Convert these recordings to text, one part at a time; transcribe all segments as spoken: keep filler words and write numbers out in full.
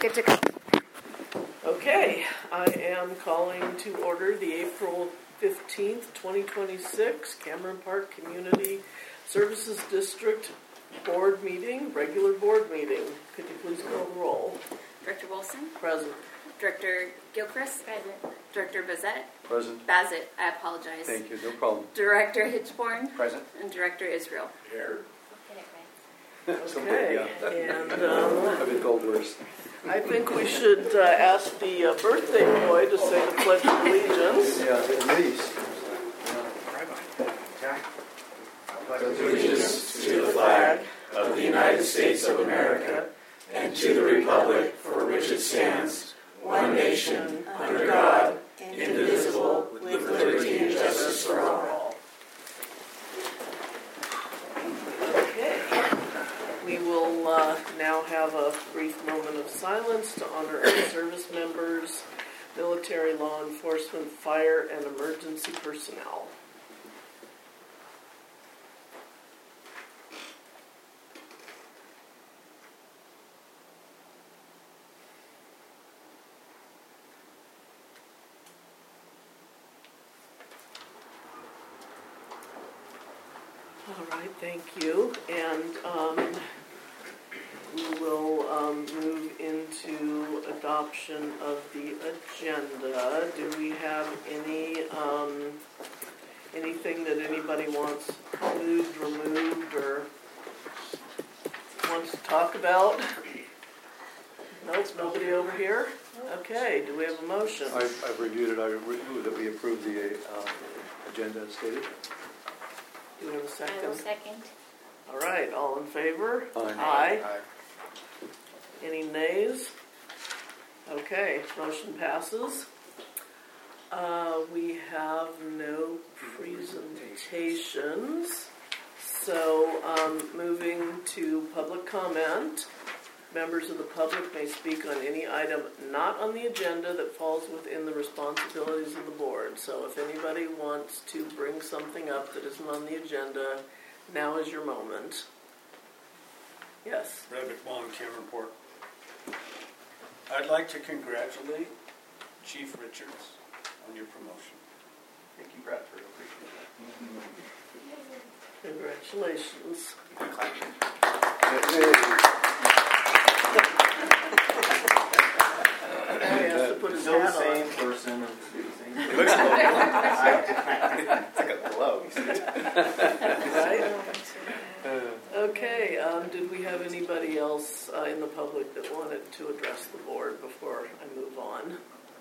Good to go. Okay, I am calling to order the April fifteenth, twenty twenty-six Cameron Park Community Services District Board Meeting, regular board meeting. Could you please call the roll? Director Wilson? Present. Director Gilchrist? Present. Director Bazette? Present. Bassett, I apologize. Thank you, no problem. Director Hitchborn? Present. And Director Israel. Here. Okay, and um, I've been told worse. I think we should uh, ask the uh, birthday boy to say the Pledge of Allegiance. Yeah, please. Allegiance to the flag of the United States of America and to the republic for which it stands, one nation, under God, indivisible, with liberty and justice for all. Okay. We will uh, now have a brief moment of silence to honor our service members, military, law enforcement, fire, and emergency personnel. All right, thank you. And um, we will um, move into adoption of the agenda. Do we have any um, anything that anybody wants moved, removed, or wants to talk about? Nope, nobody over here? Okay, do we have a motion? I've, I've reviewed it. I move that we approve the uh, agenda as stated. Do we have a second? I will second. All right, all in favor? Aye. Aye. Aye. Any nays? Okay, motion passes. Uh, we have no presentations. So, um, moving to public comment. Members of the public may speak on any item not on the agenda that falls within the responsibilities of the board. So if anybody wants to bring something up that isn't on the agenda, now is your moment. Yes? Brad McMullen, Cameron Port. I'd like to congratulate Chief Richards on your promotion. Thank you, Bradford. I appreciate Congratulations. that. He has to put his Still the hat same on. person. It looks like it's like a glow. Right? Okay, um, did we have anybody else uh, in the public that wanted to address the board before I move on?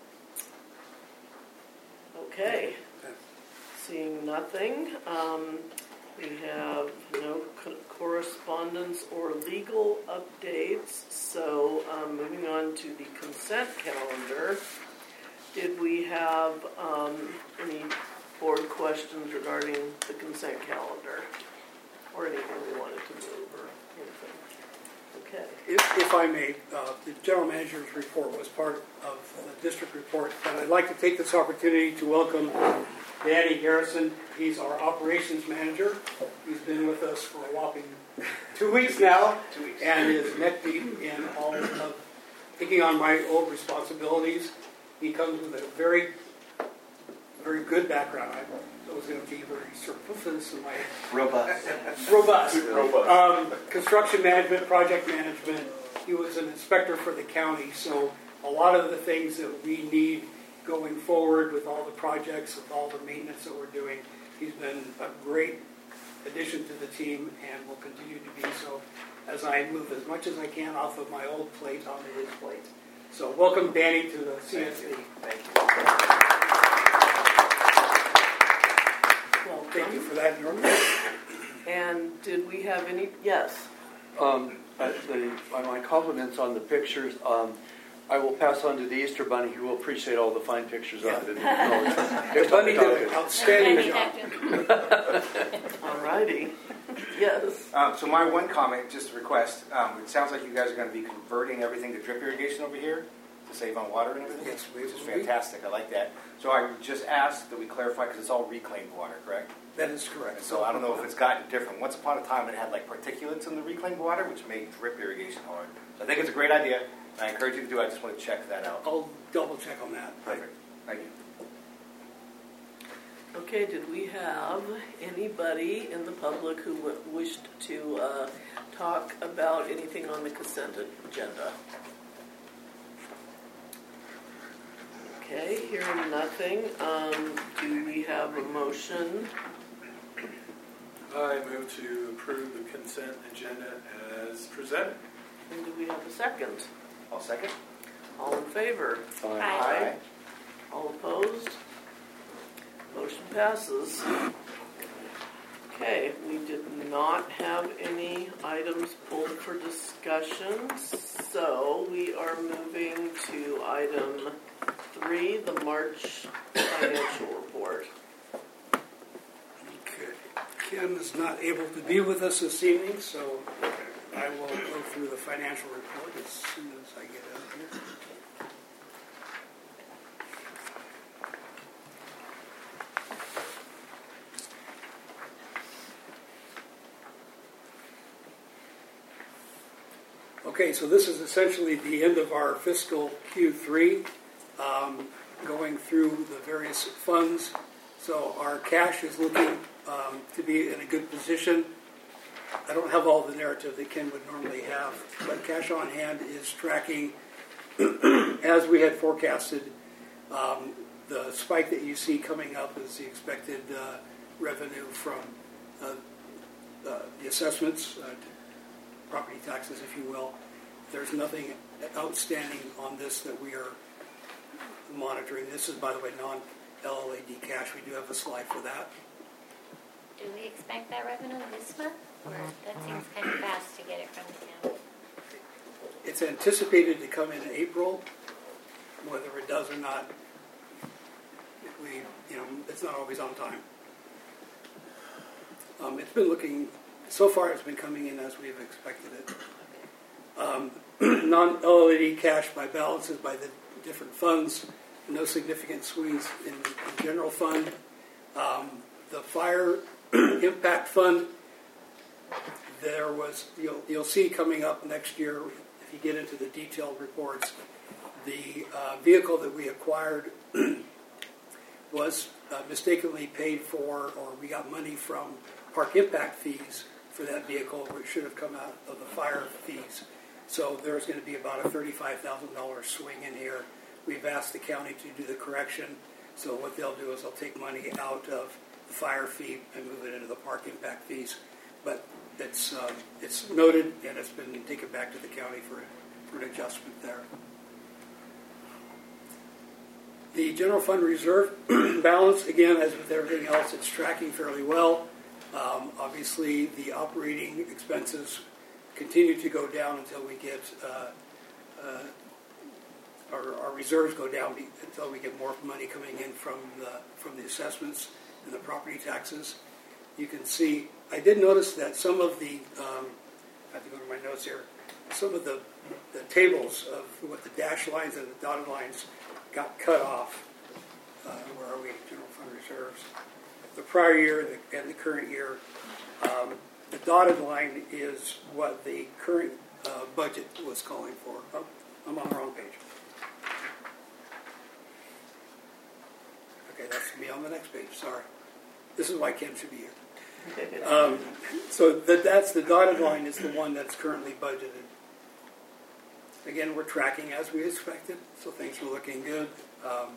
Okay, seeing nothing, um, we have no co- correspondence or legal updates, so um, moving on to the consent calendar. Did we have um, any board questions regarding the consent calendar? Or anything we wanted to move or anything? Okay. If, if I may, uh, the general manager's report was part of the district report, but I'd like to take this opportunity to welcome Danny Garrison. He's our operations manager. He's been with us for a whopping two weeks now, two weeks. And is neck deep in all of taking on my old responsibilities. He comes with a very, very good background. I was going to be very surface in my Robust. robust. Robust. Um, construction management, project management. He was an inspector for the county, so a lot of the things that we need going forward with all the projects, with all the maintenance that we're doing, he's been a great addition to the team and will continue to be so as I move as much as I can off of my old plate onto his plate. So welcome, Danny, to the C S D. Thank you. Well, Thank you for that, Norm. And did we have any? Yes. Um, uh, the, uh, my compliments on the pictures. Um, I will pass on to the Easter Bunny, who will appreciate all the fine pictures Yeah. of it. The bunny did an outstanding job. All righty. Yes. Um, so my one comment, just a request, um, it sounds like you guys are going to be converting everything to drip irrigation over here to save on water and everything. Yes, we Which is will be. fantastic. I like that. So I just asked that we clarify because it's all reclaimed water, correct? That is correct. So I don't know if it's gotten different. Once upon a time, it had like particulates in the reclaimed water, which made drip irrigation hard. So I think it's a great idea. I encourage you to do it. I just want to check that out. I'll double check on that. Perfect. Thank you. Okay, did we have anybody in the public who w- wished to uh, talk about anything on the consent agenda? Okay, hearing nothing, um, do we have a motion? I move to approve the consent agenda as presented. And do we have a second? I'll second. All in favor? Aye. All opposed? Motion passes. Okay, we did not have any items pulled for discussion, so we are moving to item three, the March financial report. Okay. Kim is not able to be with us this evening, so I will go through the financial report as soon as I get out here. Okay, so this is essentially the end of our fiscal Q three, um, going through the various funds. So our cash is looking um, to be in a good position. I don't have all the narrative that Ken would normally have, but cash on hand is tracking as we had forecasted. Um, the spike that you see coming up is the expected uh, revenue from uh, uh, the assessments, uh, property taxes, if you will. There's nothing outstanding on this that we are monitoring. This is, by the way, non-L L A D cash. We do have a slide for that. Do we expect that revenue this month? Or that seems kind of fast to get it from the county? It's anticipated to come in April. Whether it does or not, we, you know, it's not always on time. Um, it's been looking, so far it's been coming in as we have expected it. Um, non-L L A D cash by balances by the different funds, no significant swings in the general fund. Um, the fire impact fund, there was, you'll, you'll see coming up next year, if you get into the detailed reports, the uh, vehicle that we acquired was uh, mistakenly paid for, or we got money from park impact fees for that vehicle, which should have come out of the fire fees. So there's going to be about a thirty-five thousand dollars swing in here. We've asked the county to do the correction. So what they'll do is they'll take money out of the fire fee and move it into the park impact fees. But it's uh, it's noted and it's been taken back to the county for, for an adjustment there. The general fund reserve balance, again, as with everything else, it's tracking fairly well. Um, obviously, the operating expenses continue to go down until we get uh, uh, our, our reserves go down be, until we get more money coming in from the from the assessments and the property taxes. You can see, I did notice that some of the, um, I have to go to my notes here, some of the, the tables of what the dashed lines and the dotted lines got cut off. Uh, where are we? General fund reserves. The prior year and the, and the current year. Um, the dotted line is what the current uh, budget was calling for. Oh, I'm on the wrong page. Okay, that's me on the next page. Sorry. This is why Kim should be here. Um, so that, that's the dotted line is the one that's currently budgeted. Again, we're tracking as we expected, so things are looking good. Um,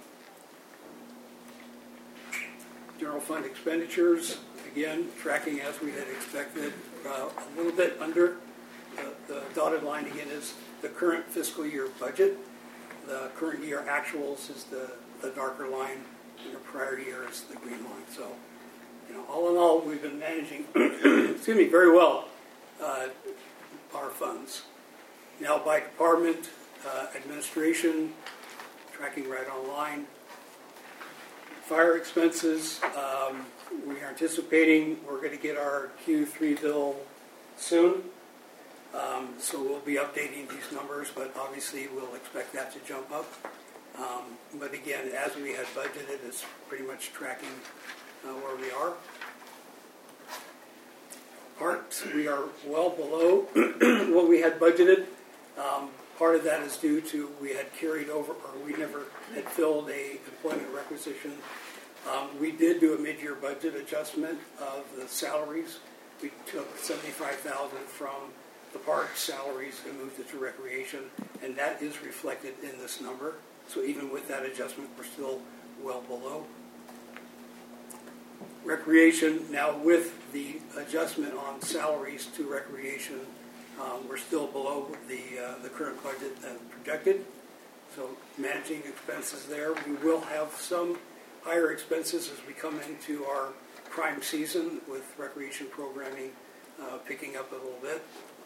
general fund expenditures, again, tracking as we had expected. Uh, a little bit under. The, the dotted line, again, is the current fiscal year budget. The current year actuals is the, the darker line, and the prior year is the green line. So, you know, all in all, we've been managing, excuse me, very well uh, our funds. Now by department, uh, administration, tracking right online. Fire expenses, um, we are anticipating we're going to get our Q three bill soon. Um, so we'll be updating these numbers, but obviously we'll expect that to jump up. Um, but again, as we had budgeted, it's pretty much tracking uh, where we are. Parks, we are well below what we had budgeted. Um, Part of that is due to we had carried over, or we never had filled a employment requisition. Um, we did do a mid-year budget adjustment of the salaries. We took seventy-five thousand from the parks salaries and moved it to recreation, and that is reflected in this number. So even with that adjustment, we're still well below. Recreation, now with the adjustment on salaries to recreation, um, we're still below the uh, the current budget uh, projected. So managing expenses there. We will have some higher expenses as we come into our prime season with recreation programming uh, picking up a little bit.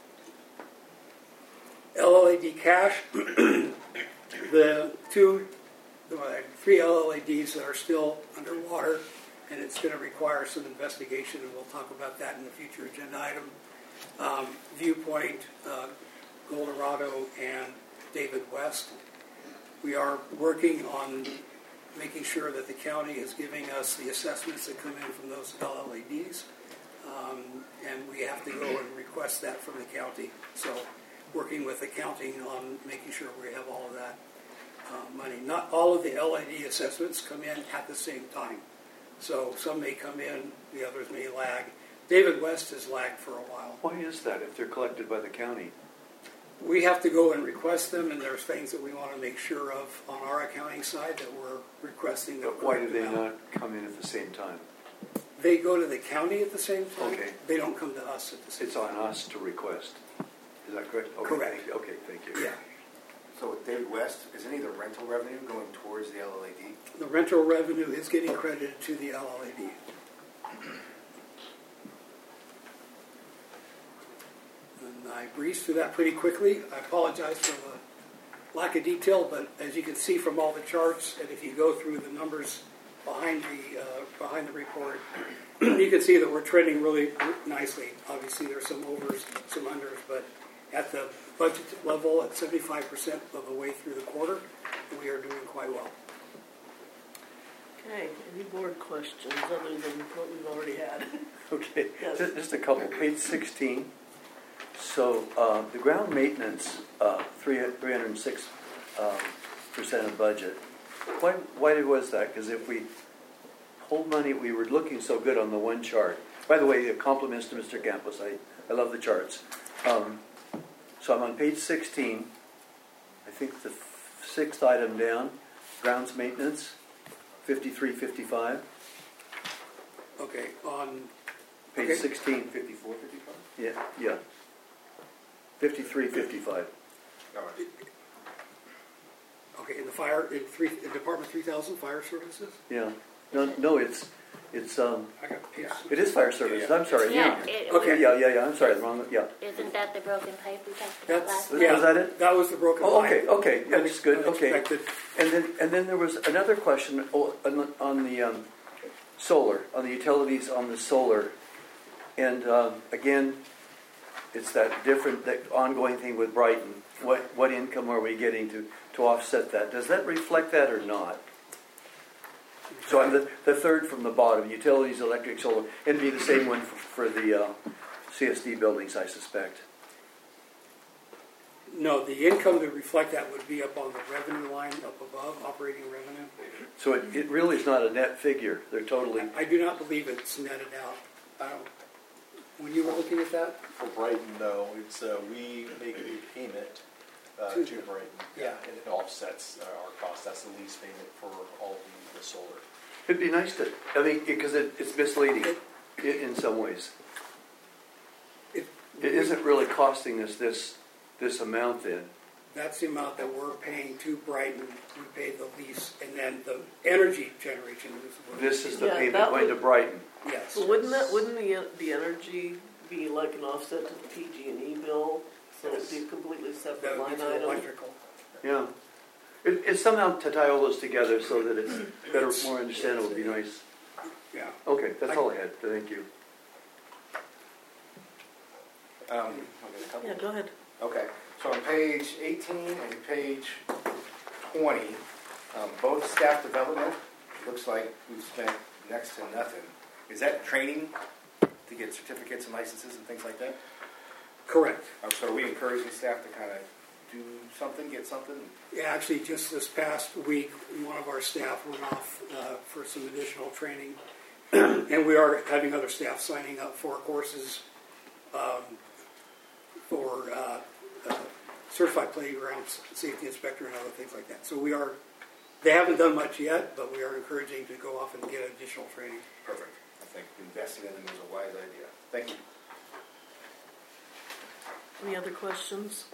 L L A D cash, the two, uh, three L L A Ds that are still underwater, and it's going to require some investigation, and we'll talk about that in a future agenda item. Um, Viewpoint, uh, Goldorado, and David West. We are working on making sure that the county is giving us the assessments that come in from those L L A Ds, um, and we have to go and request that from the county. So working with accounting on making sure we have all of that uh, money. Not all of the L A D assessments come in at the same time. So some may come in, the others may lag. David West has lagged for a while. Why is that if they're collected by the county? We have to go and request them, and there's things that we want to make sure of on our accounting side that we're requesting. That But why do correct they amount. not come in at the same time? They go to the county at the same time. Okay. They don't come to us at the same It's time. on us to request. Is that correct? Okay, Correct. Thank you. Okay, thank you. Yeah. So with David West, is any of the rental revenue going towards the L L A D? The rental revenue is getting credited to the L L A D. And I breezed through that pretty quickly. I apologize for the lack of detail, but as you can see from all the charts, and if you go through the numbers behind the uh, behind the report, you can see that we're trending really nicely. Obviously, there's some overs, some unders, but at the budget level, at seventy-five percent of the way through the quarter, we are doing quite well. Okay, any board questions other than what we've already had? Okay, Yes. just, just a couple. Page sixteen. So uh, the ground maintenance, uh, three three hundred six um, percent of budget. Why why was that? Because if we hold money, we were looking so good on the one chart. By the way, compliments to Mister Campos. I I love the charts. Um, so I'm on page sixteen. I think the f- sixth item down, grounds maintenance, fifty-three fifty-five. Okay, on Page Okay. sixteen. fifty-four, fifty-five? Yeah, yeah. fifty-three fifty-five. All right. okay in the fire in three in Department three thousand Fire Services. Yeah. No, no, it's it's um I got the page. it is fire services. Yeah. I'm sorry. Yeah, Yeah. it- Okay. Yeah, yeah, yeah. I'm sorry. Wrong. Yeah. Isn't that the broken pipe we talked about That's last yeah. Was that it? That was the broken Oh, line. okay, okay. Yeah, that's good. Okay. Unexpected. And then and then there was another question oh, on the, on the um, solar, on the utilities on the solar, and um, again, it's that different, that ongoing thing with Brighton. What what income are we getting to to offset that? Does that reflect that or not? So I'm the, the third from the bottom, utilities, electric, solar, and it'd be the same one for, for the uh, C S D buildings, I suspect. No, the income to reflect that would be up on the revenue line up above, operating revenue. So it, it really is not a net figure. They're totally. I do not believe it's netted out. I don't, when you were looking at that, For Brighton, though, it's, uh, we make a payment uh, To- to Brighton. yeah. And it offsets uh, our cost. That's the lease payment for all the, the solar. It'd be nice to, I mean, because it, it's misleading in, in some ways. it, It isn't really costing us this this amount then. that's the amount that we're paying to Brighton. We pay the lease, and then the energy generation is what This is the Yeah, payment that going would- to Brighton. yes. So wouldn't that, wouldn't the, the energy be like an offset to the P G and E bill? So it'd be a completely separate That would line be for item? electrical. Yeah. It, it's somehow to tie all those together so that it's better, more understandable would be nice. Yeah. Okay, that's all I had. Thank you. Um, okay, a couple. Yeah, go ahead. Okay, so on page eighteen and page twenty, um, both staff development, looks like we've spent next to nothing. Is that training to get certificates and licenses and things like that? Correct. Uh, So are we encouraging staff to kind of do something, get something? Yeah, actually, just this past week, one of our staff went off uh, for some additional training, and we are having other staff signing up for courses um, for uh, uh, certified playground safety inspector and other things like that. So we are, they haven't done much yet, but we are encouraging to go off and get additional training. Perfect. I think investing in them is a wise idea. Thank you. Any other questions?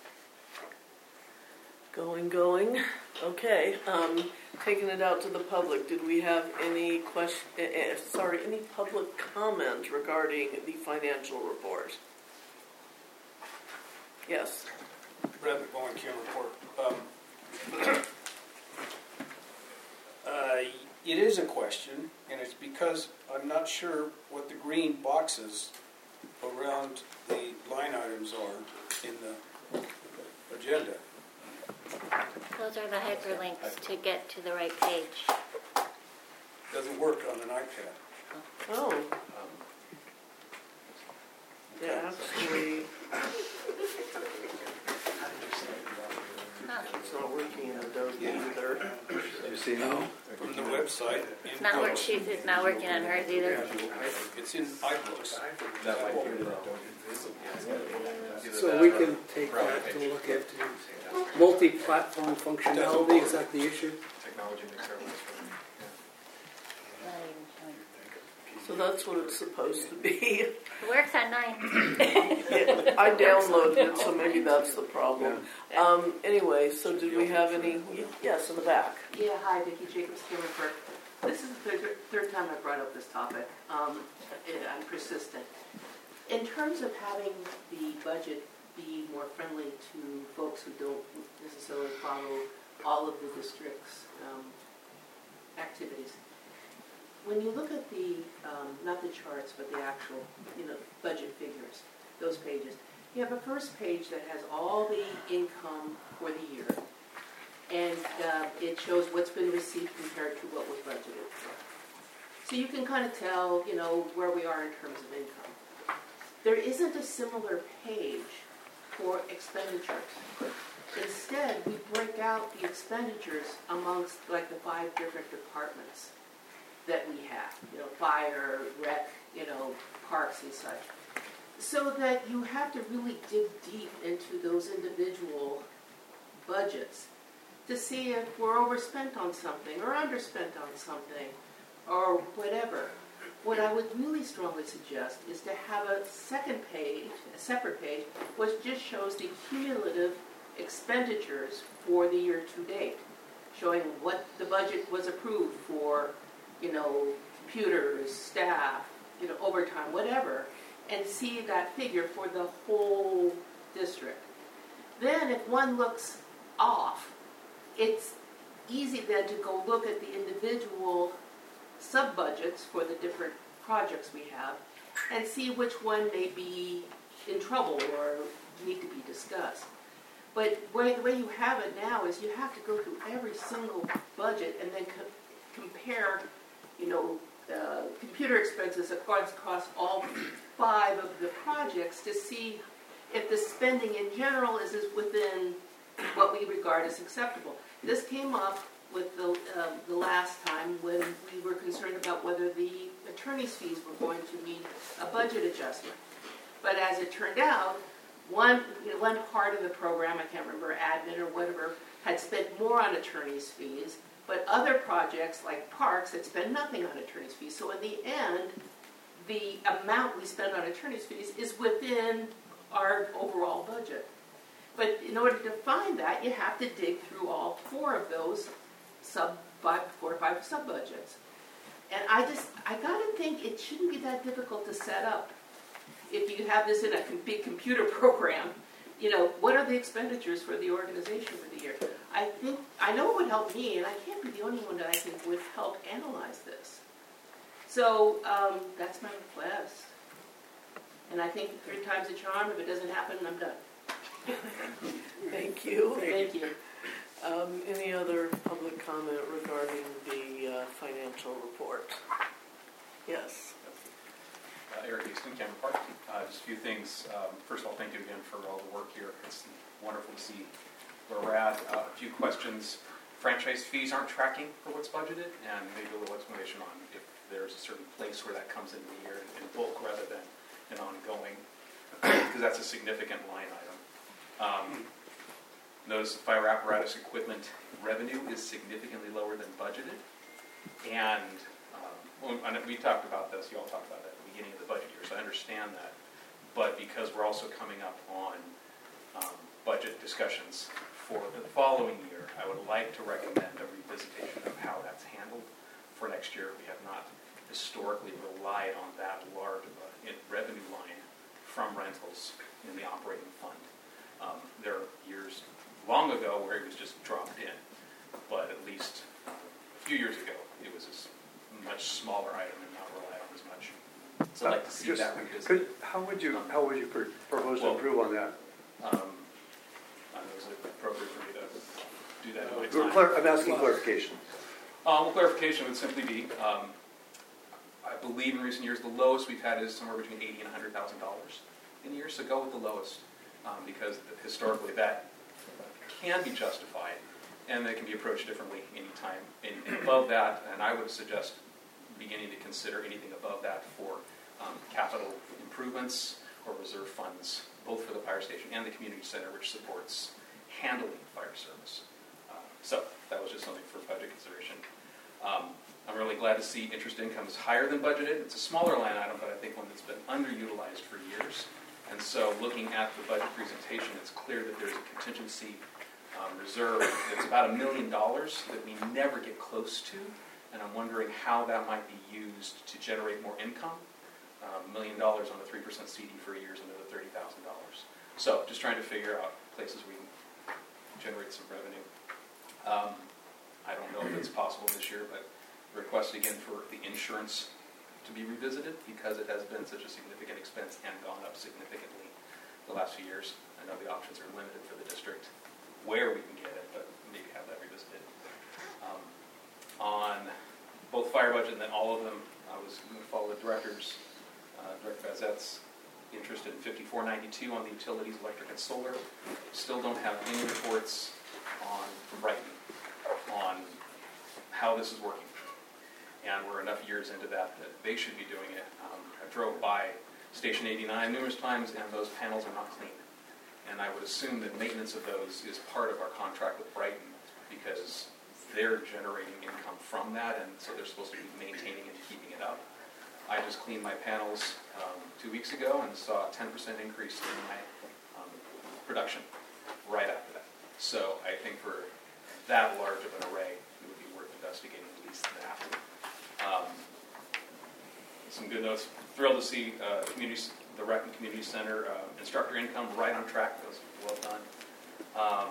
Going, going. Okay. Um, taking it out to the public. Did we have any question? Uh, sorry, any public comment regarding the financial report? Yes. Brad McMullen, Q M report. Um, uh, it is a question, and it's because I'm not sure what the green boxes around the line items are in the agenda. Those are the hyperlinks to get to the right page. Doesn't work on an iPad. Oh. Yeah, actually, it's not working in Adobe either. Did you see now? From the website. It's not work. She's it's not working on hers either. It's in iBooks. So we can take that to look at multi-platform functionality. Is that the issue? Technology makes everyone Not even showing. So that's what it's supposed to be. It works on mine. I downloaded it, so maybe that's the problem. Um, anyway, so did we have any? Yes, in the back. Yeah, hi, Vicki Jacobs, Cameron. This is the third, third time I brought up this topic. Um, I'm persistent. In terms of having the budget be more friendly to folks who don't necessarily follow all of the district's um, activities, when you look at the, um, not the charts, but the actual, you know, budget figures, those pages, you have a first page that has all the income for the year, and uh, it shows what's been received compared to what was budgeted for. So you can kind of tell, you know, where we are in terms of income. There isn't a similar page for expenditures. Instead, we break out the expenditures amongst like the five different departments that we have, you know, fire, rec, you know, parks and such, so that you have to really dig deep into those individual budgets to see if we're overspent on something or underspent on something or whatever. What I would really strongly suggest is to have a second page, a separate page, which just shows the cumulative expenditures for the year to date, showing what the budget was approved for, you know, computers, staff, you know, overtime, whatever, and see that figure for the whole district. Then if one looks off, it's easy then to go look at the individual sub-budgets for the different projects we have and see which one may be in trouble or need to be discussed. But way, the way you have it now is you have to go through every single budget and then co- compare, you know, uh, computer expenses across, across all five of the projects to see if the spending in general is, is within what we regard as acceptable. This came up with the, uh, the last time when we were concerned about whether the attorney's fees were going to meet a budget adjustment. But as it turned out, one, you know, one part of the program, I can't remember, admin or whatever, had spent more on attorney's fees, but other projects like parks had spent nothing on attorney's fees. So in the end, the amount we spend on attorney's fees is within our overall budget. But in order to find that, you have to dig through all four of those sub five, four or five sub budgets. And I just, I gotta think it shouldn't be that difficult to set up. If you have this in a big computer program, you know, what are the expenditures for the organization for the year? I think, I know it would help me, and I can't be the only one that I think would help analyze this. So um, that's my request. And I think three times a charm. If it doesn't happen, I'm done. Thank you. Thank you. Um, any other public comment regarding the uh, financial report? Yes. Uh, Eric Easton, Cameron Park. Uh, just a few things. Um, first of all, thank you again for all the work here. It's wonderful to see where we're at. Uh, a few questions. Franchise fees aren't tracking for what's budgeted, and maybe a little explanation on if there's a certain place where that comes into the year in bulk rather than an ongoing, because that's a significant line item. Um, notice the fire apparatus equipment revenue is significantly lower than budgeted, and um, well, I know we talked about this, you all talked about that at the beginning of the budget year, so I understand that, but because we're also coming up on um, budget discussions for the following year, I would like to recommend a revisitation of how that's handled for next year. We have not historically relied on that large of a revenue line from rentals in the operating fund. Um, there are years long ago where it was just dropped in, but at least uh, a few years ago it was a much smaller item and not relied on as much. So I'd like to see Just- that revisited. Could, how would you, how would you pr- propose to Well, improve on that? Um, I know it's appropriate for me to do that in my Or time. clar- I'm asking clarification. Um, clarification would simply be, um, I believe in recent years the lowest we've had is somewhere between eighty and a hundred thousand dollars in a year. So go with the lowest, um, because historically that can be justified, and that can be approached differently anytime. And, and above that, and I would suggest beginning to consider anything above that for um, capital improvements or reserve funds, both for the fire station and the community center, which supports handling fire service. Uh, so that was just something for budget consideration. Um, I'm really glad to see interest income is higher than budgeted. It's a smaller line item, but I think one that's been underutilized for years. And so looking at the budget presentation, it's clear that there's a contingency um, reserve that's about a million dollars that we never get close to. And I'm wondering how that might be used to generate more income. A um, million dollars on a three percent C D for a year is another thirty thousand dollars. So just trying to figure out places we can generate some revenue. Um, I don't know if it's possible this year, but request again for the insurance to be revisited because it has been such a significant expense and gone up significantly the last few years. I know the options are limited for the district where we can get it, but maybe have that revisited. Um, on both fire budget and then all of them, I was going to follow the directors, uh, Director Bazette's interest in fifty-four ninety-two on the utilities, electric and solar. Still don't have any reports on from Brighton on how this is working. And we're enough years into that that they should be doing it. Um, I drove by Station eighty-nine numerous times, and those panels are not clean. And I would assume that maintenance of those is part of our contract with Brighton because they're generating income from that, and so they're supposed to be maintaining and keeping it up. I just cleaned my panels um, two weeks ago and saw a ten percent increase in my um, production right after that. So I think for that large of an array, it would be worth investigating at least that. Um, some good notes. Thrilled to see uh, community, the Rec and Community Center uh, instructor income right on track. That was well done. Um,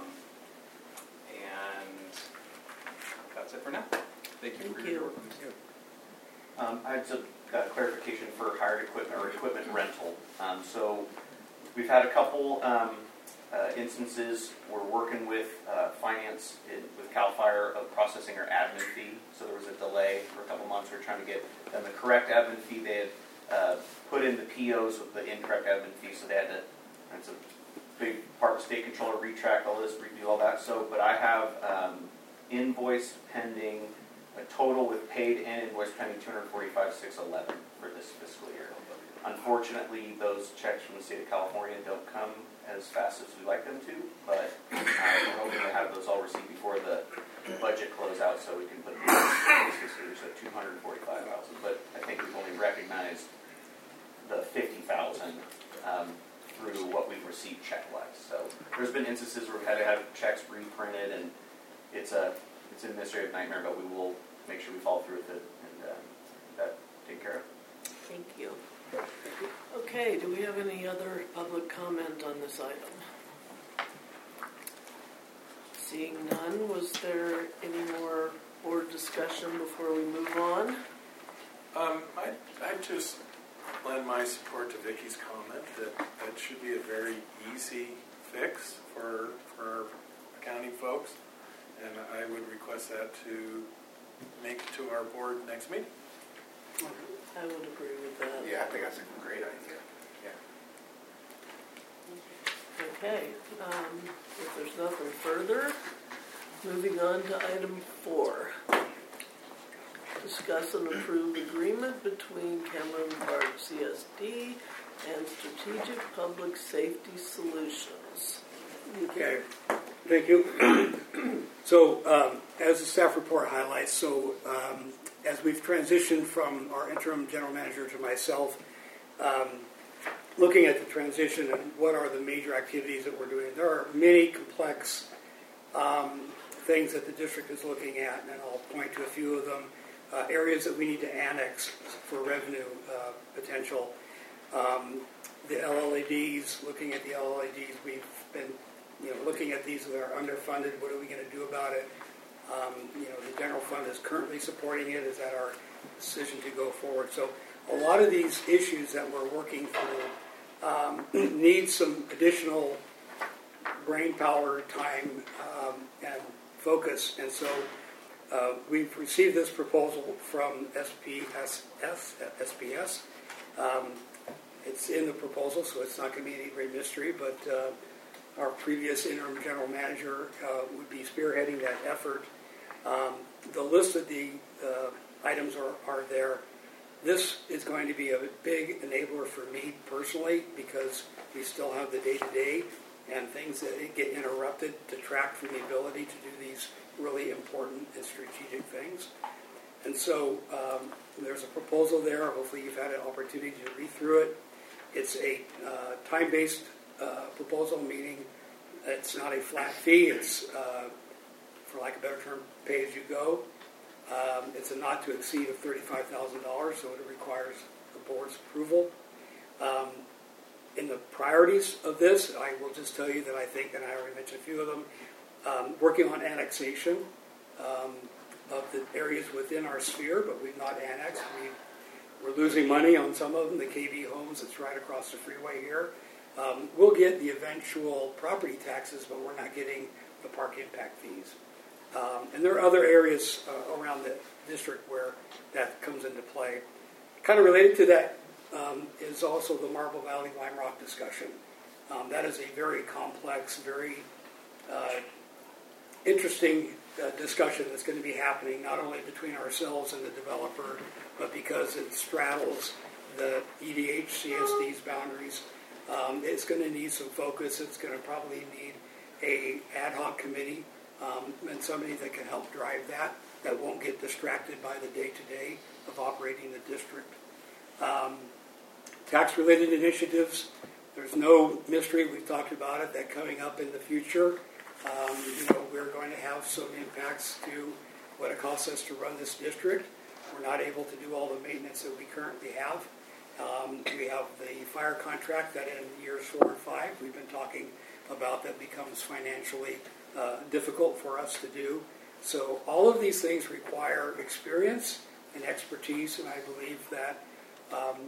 and that's it for now. Thank you Thank for you. your work. Um, I had some uh, clarification for hired equipment or equipment rental. Um, so we've had a couple um, uh, instances. We're working with uh, finance in, with CAL FIRE of processing our admin fee. So there was a delay for a couple months. We we're trying to get them the correct admin fee. They had uh, put in the P Os with the incorrect admin fee, so they had to. It's a big part of state controller retract all this, redo all that. So, but I have um, invoice pending. A total with paid and invoice pending two hundred forty-five thousand six hundred eleven for this fiscal year. Unfortunately, those checks from the state of California don't come as fast as we'd like them to, but uh, we're hoping to have those all received before the budget close out so we can put them in this fiscal year, so two hundred forty-five thousand. But I think we've only recognized the fifty thousand um, through what we've received check-wise. So there's been instances where we've had to have checks reprinted, and it's a It's an administrative nightmare, but we will make sure we follow through with it and uh, that taken care of. Thank you. Okay, do we have any other public comment on this item? Seeing none, was there any more board discussion before we move on? Um, I I just lend my support to Vicky's comment that that should be a very easy fix for for our accounting folks, and I would request that to make it to our board next meeting. I would agree with that. Yeah, I think that's a great idea. Yeah. Okay, um, if there's nothing further, moving on to item four. Discuss and approve agreement between Cameron Park C S D and Strategic Public Safety Solutions. Okay, thank you. So, um, as the staff report highlights, so um, as we've transitioned from our interim general manager to myself, um, looking at the transition and what are the major activities that we're doing, there are many complex um, things that the district is looking at, and I'll point to a few of them. Uh, areas that we need to annex for revenue uh, potential. Um, the L L A Ds, looking at the L L A Ds, we've been you know, looking at these that are underfunded. What are we going to do about it? Um, you know, the general fund is currently supporting it. Is that our decision to go forward? So a lot of these issues that we're working through um, need some additional brain power, time, um, and focus. And so uh, we've received this proposal from S P S, S P S. Um, it's in the proposal, so it's not going to be any great mystery, but uh, our previous interim general manager uh, would be spearheading that effort. Um, the list of the uh, items are, are there. This is going to be a big enabler for me personally because we still have the day-to-day and things that get interrupted detract from the ability to do these really important and strategic things. And so um, there's a proposal there. Hopefully you've had an opportunity to read through it. It's a uh, time-based uh, proposal, meaning it's not a flat fee. It's, uh, for lack of a better term, pay as you go. Um, it's a not to exceed of thirty-five thousand dollars, so it requires the board's approval. Um, in the priorities of this, I will just tell you that I think, and I already mentioned a few of them, um, working on annexation um, of the areas within our sphere, but we've not annexed. We, we're losing money on some of them, the K V homes that's right across the freeway here. Um, we'll get the eventual property taxes, but we're not getting the park impact fees. Um, and there are other areas uh, around the district where that comes into play. Kind of related to that um, is also the Marble Valley Lime Rock discussion. Um, that is a very complex, very uh, interesting uh, discussion that's going to be happening not only between ourselves and the developer, but because it straddles the E D H C S D's boundaries. Um, it's going to need some focus. It's going to probably need a ad hoc committee um, and somebody that can help drive that, that won't get distracted by the day-to-day of operating the district. Um, tax-related initiatives, there's no mystery. We've talked about it, that coming up in the future, um, you know, we're going to have some impacts to what it costs us to run this district. We're not able to do all the maintenance that we currently have. Um, we have the fire contract that in years four and five we've been talking about that becomes financially uh, difficult for us to do. So all of these things require experience and expertise, and I believe that um,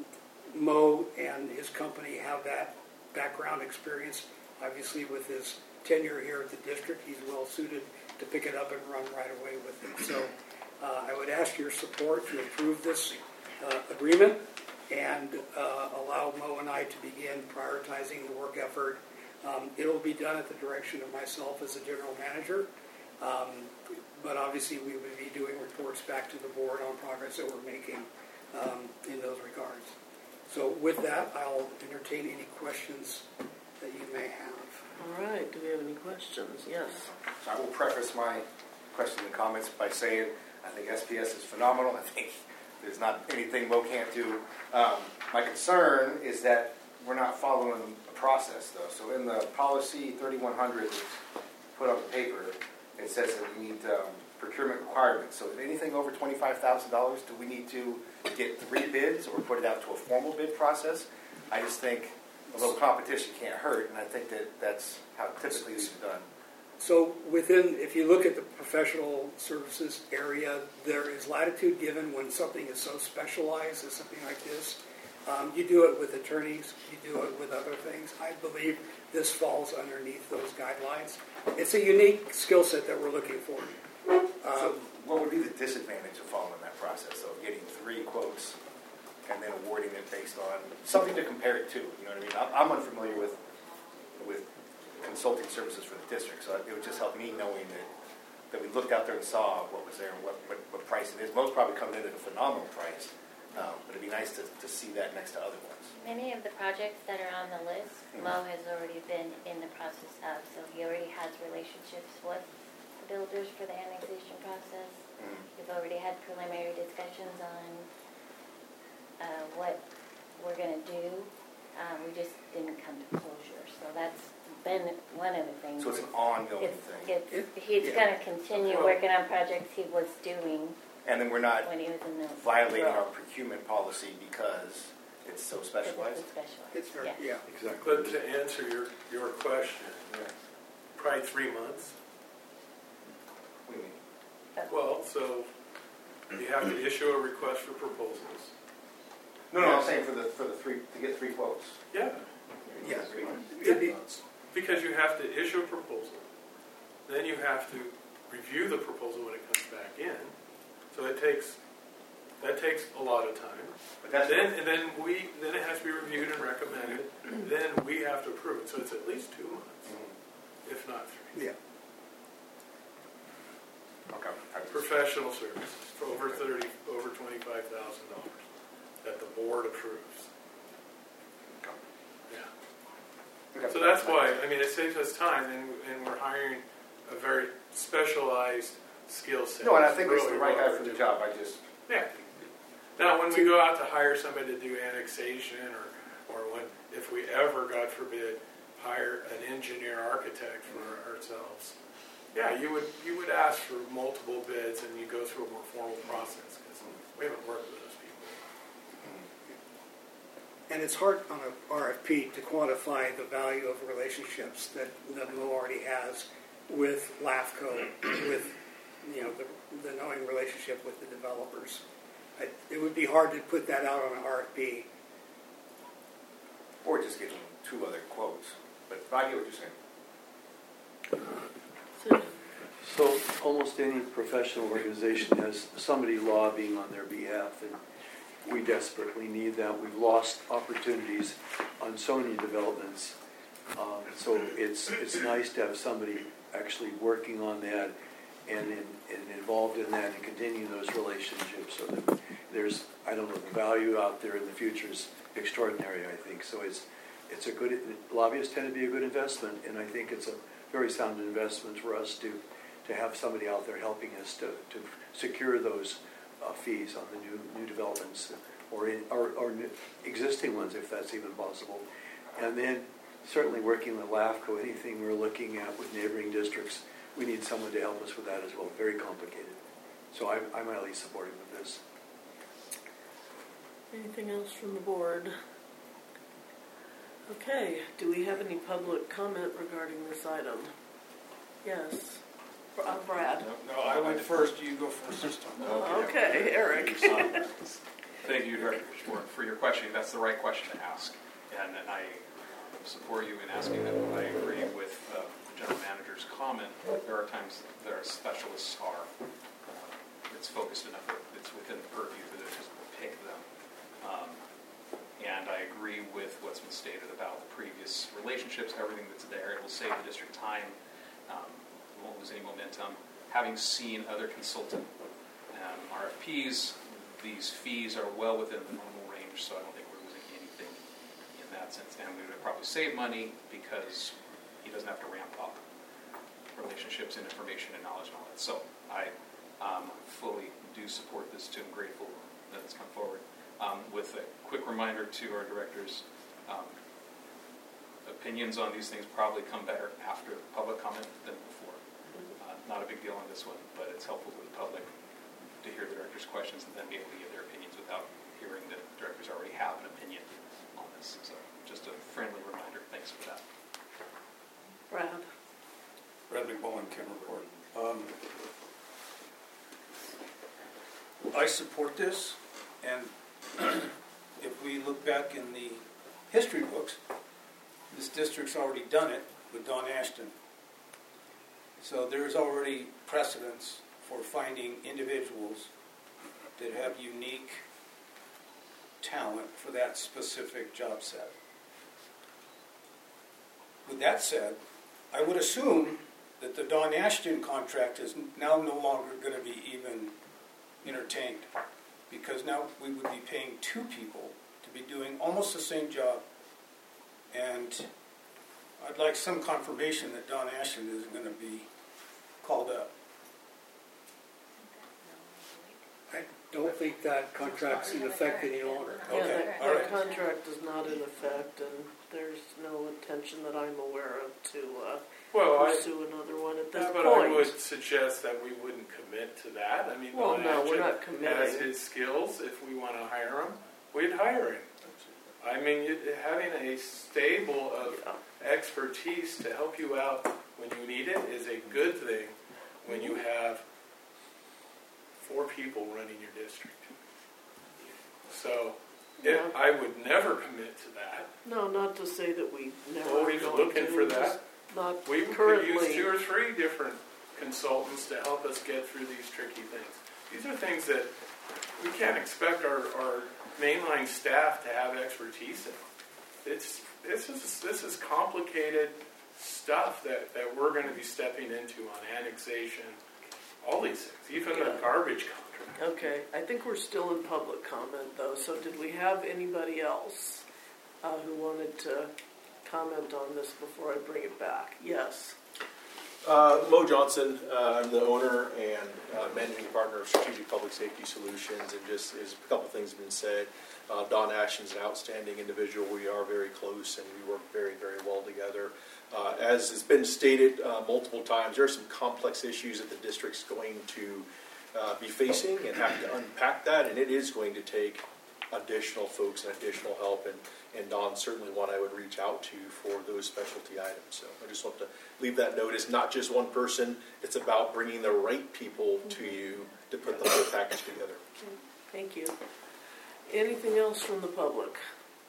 Mo and his company have that background experience. Obviously with his tenure here at the district, he's well suited to pick it up and run right away with it. So uh, I would ask your support to approve this uh, agreement and uh, allow Mo and I to begin prioritizing the work effort. Um, it will be done at the direction of myself as the general manager, um, but obviously we would be doing reports back to the board on progress that we're making um, in those regards. So with that, I'll entertain any questions that you may have. All right, do we have any questions? Yes. So I will preface my questions and comments by saying I think S P S is phenomenal. I think there's not anything Mo can't do. Um, my concern is that we're not following a process, though. So in the policy thirty-one hundred that's put on the paper, it says that we need um, procurement requirements. So if anything over twenty-five thousand dollars, do we need to get three bids or put it out to a formal bid process? I just think a little competition can't hurt, and I think that that's how typically it's done. So within, if you look at the professional services area, there is latitude given when something is so specialized as something like this. Um, you do it with attorneys, you do it with other things. I believe this falls underneath those guidelines. It's a unique skill set that we're looking for. Um, So what would be the disadvantage of following that process, of getting three quotes and then awarding it based on something to compare it to? You know what I mean? I'm I'm unfamiliar with with consulting services for the district, so it would just help me knowing that, that we looked out there and saw what was there and what, what, what price it is. Most probably coming in at a phenomenal price, um, but it'd be nice to, to see that next to other ones. Many of the projects that are on the list, Mhm. Mo has already been in the process of, so he already has relationships with the builders for the annexation process. Mhm. We've already had preliminary discussions on uh, what we're going to do. Um, we just didn't come to closure, so that's been one of the things. So it's an ongoing It's, thing. it's, he's Yeah. going to continue Well- working on projects he was doing And then we're not when he was in the violating role. our procurement policy because it's so specialized. It's specialized. It's very, Yes. yeah. Exactly. But to answer your, your question, Yeah. probably three months. What do you mean? Well, so you have to issue a request for proposals. No, no, I'm saying for the for the three to get three quotes. Yeah, Yeah. Three months. It'd be- because you have to issue a proposal. Then you have to review the proposal when it comes back in. So it takes, that takes a lot of time. But that's Then, and then we, then it has to be reviewed and recommended. Then we have to approve it. So it's at least two months, Mhm. if not three. Yeah. Okay. I was- Professional services for over thirty, over twenty-five thousand dollars that the board approves. Yeah. Okay. So that's why, I mean, it saves us time, and, and we're hiring a very specialized skill set. No, and I think it's the Really right what guy we're for the doing. job. I just Yeah. Now, when we go out to hire somebody to do annexation, or, or when, if we ever, God forbid, hire an engineer architect for ourselves, yeah, you would, you would ask for multiple bids, and you go through a more formal process, because we haven't worked with those people. And it's hard on a R F P to quantify the value of relationships that, that Mo already has with LAFCO, with, you know, the, the knowing relationship with the developers. I, it would be hard to put that out on an R F P. or just getting two other quotes. But I get what you're saying. So, So almost any professional organization has somebody lobbying on their behalf, and we desperately need that. We've lost opportunities on so many developments. Um, so it's it's nice to have somebody actually working on that and, in, and involved in that and continue those relationships. So that there's, I don't know, the value out there in the future is extraordinary, I think. So it's it's a good, lobbyists tend to be a good investment, and I think it's a very sound investment for us to to have somebody out there helping us to, to secure those uh, fees on the new new developments or, in, or or new, existing ones, if that's even possible. And then certainly working with LAFCO, anything we're looking at with neighboring districts, we need someone to help us with that as well. Very complicated. So I'm, I'm highly supportive of this. anything else from the board? Okay, do we have any public comment regarding this item? Yes. Uh, Brad. No, I went first, you go first this time. Okay, Eric. Um, Thank you, Director, for, for your question. That's the right question to ask. And, and I support you in asking that. I agree with uh, the General Manager's comment. There are times that our specialists are, uh, it's focused enough that it's within the purview to just pick them. Um, and I agree with what's been stated about the previous relationships, everything that's there. It will save the district time. Um, we won't lose any momentum. Having seen other consultant um, R F Ps, these fees are well within the normal range, so I don't think we're losing anything in that sense. And we would probably save money because he doesn't have to ramp up relationships and information and knowledge and all that. So I um, fully do support this too. I'm grateful that it's come forward. Um, with a quick reminder to our directors, um, opinions on these things probably come better after public comment than before. Uh, not a big deal on this one, but it's helpful to the public to hear the director's questions and then be able to give their opinions without hearing that directors already have an opinion on this. So just a friendly reminder. Thanks for that. Brad. Bradley Bowen can report. Um, I support this, and if we look back in the history books, this district's already done it with Don Ashton. So there's already precedence for finding individuals that have unique talent for that specific job set. With that said, I would assume that the Don Ashton contract is now no longer going to be even entertained, because now we would be paying two people to be doing almost the same job, and I'd like some confirmation that Don Ashton isn't going to be called up. I don't think that contract's in effect any longer. Yeah, Okay, that, all that right. contract is not in effect, and there's no intention that I'm aware of to uh, Well, I, pursue another one at this yeah, but point. I would suggest that we wouldn't commit to that. I mean, Well, Don no, we're Ashton not committing. has his skills. If we want to hire him, we'd hire him. I mean, you, having a stable of Yeah. expertise to help you out when you need it is a good thing when you have four people running your district. So, Yeah. it, I would never commit to that. No, not to say that we never Well, are he's going looking to, for just that. Not We could currently. use two or three different consultants to help us get through these tricky things. These are things that we can't expect our, our mainline staff to have expertise in. It's this is this is complicated stuff that, that we're going to be stepping into on annexation, all these things, even Yeah. the garbage contract. Okay, I think we're still in public comment though. So did we have anybody else uh, who wanted to comment on this before I bring it back? Yes. Uh, Mo Johnson, uh, I'm the owner and uh, managing partner of Strategic Public Safety Solutions, and just as a couple things have been said, uh, Don Ashton's an outstanding individual. We are very close and we work very, very well together. Uh, as has been stated uh, multiple times, there are some complex issues that the district's going to uh, be facing and have to unpack that, and it is going to take additional folks and additional help, and, and Don's certainly one I would reach out to for those specialty items. So I just want to leave that note. It's not just one person, it's about bringing the right people to you to put the whole package together. Okay, thank you. Anything else from the public?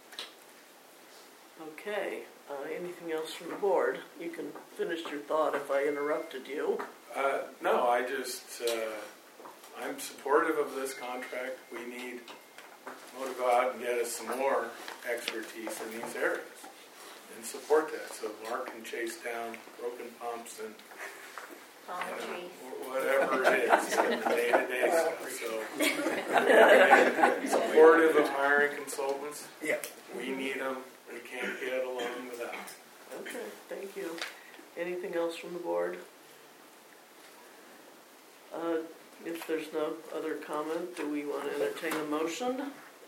Okay, uh, anything else from the board? You can finish your thought if I interrupted you. Uh, no, I just, uh, I'm supportive of this contract. We need Mo to go out and get us some more expertise in these areas and support that so Mark can chase down broken pumps and Palm you know, trees. wh- whatever it is, in the day-to-day stuff. So, supportive of hiring consultants. Yeah. We need them. We can't get along without them. Okay, thank you. Anything else from the board? Uh, if there's no other comment, do we want to entertain a motion?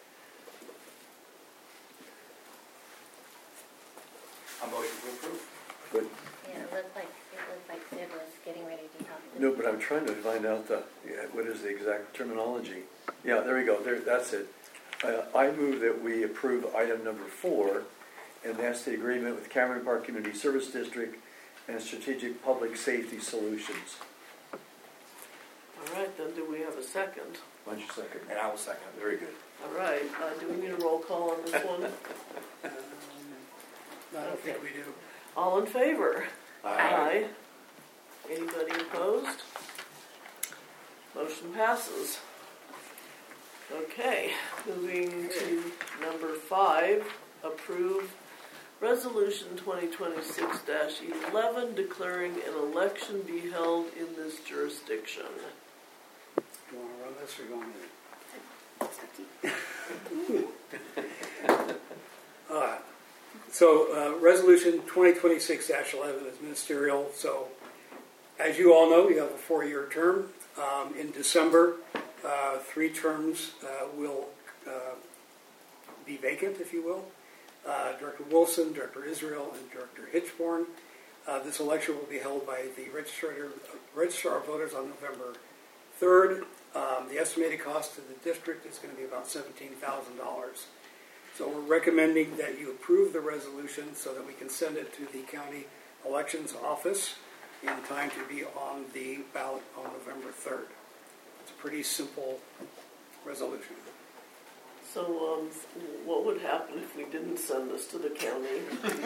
A motion to approve. But, Yeah, it looked like, it looked like Sid was getting ready to talk to no, but I'm trying to find out the, yeah, what is the exact terminology? Yeah, there we go, there, that's it. Uh, I move that we approve item number four, and that's the agreement with Cameron Park Community Service District and Strategic Public Safety Solutions. All right, then do we have a second? Why don't you second? And I will second. Very good. All right, uh, do we need a roll call on this one? Um, I don't think we do. All in favor? Aye. Anybody opposed? Motion passes. Okay, moving to number five, approve Resolution twenty twenty-six dash eleven declaring an election be held in this jurisdiction. Do you want to run this or you want me to? Uh, So, uh, Resolution twenty twenty-six dash eleven is ministerial. So, as you all know, you have a four-year term. Um, in December, uh, three terms uh, will uh, be vacant, if you will. Uh, Director Wilson, Director Israel, and Director Hitchborn. Uh, this election will be held by the Registrar, Registrar of Voters on November third. Um, the estimated cost to the district is going to be about seventeen thousand dollars. So we're recommending that you approve the resolution so that we can send it to the county elections office in time to be on the ballot on November third. It's a pretty simple resolution. So, um, what would happen if we didn't send this to the county?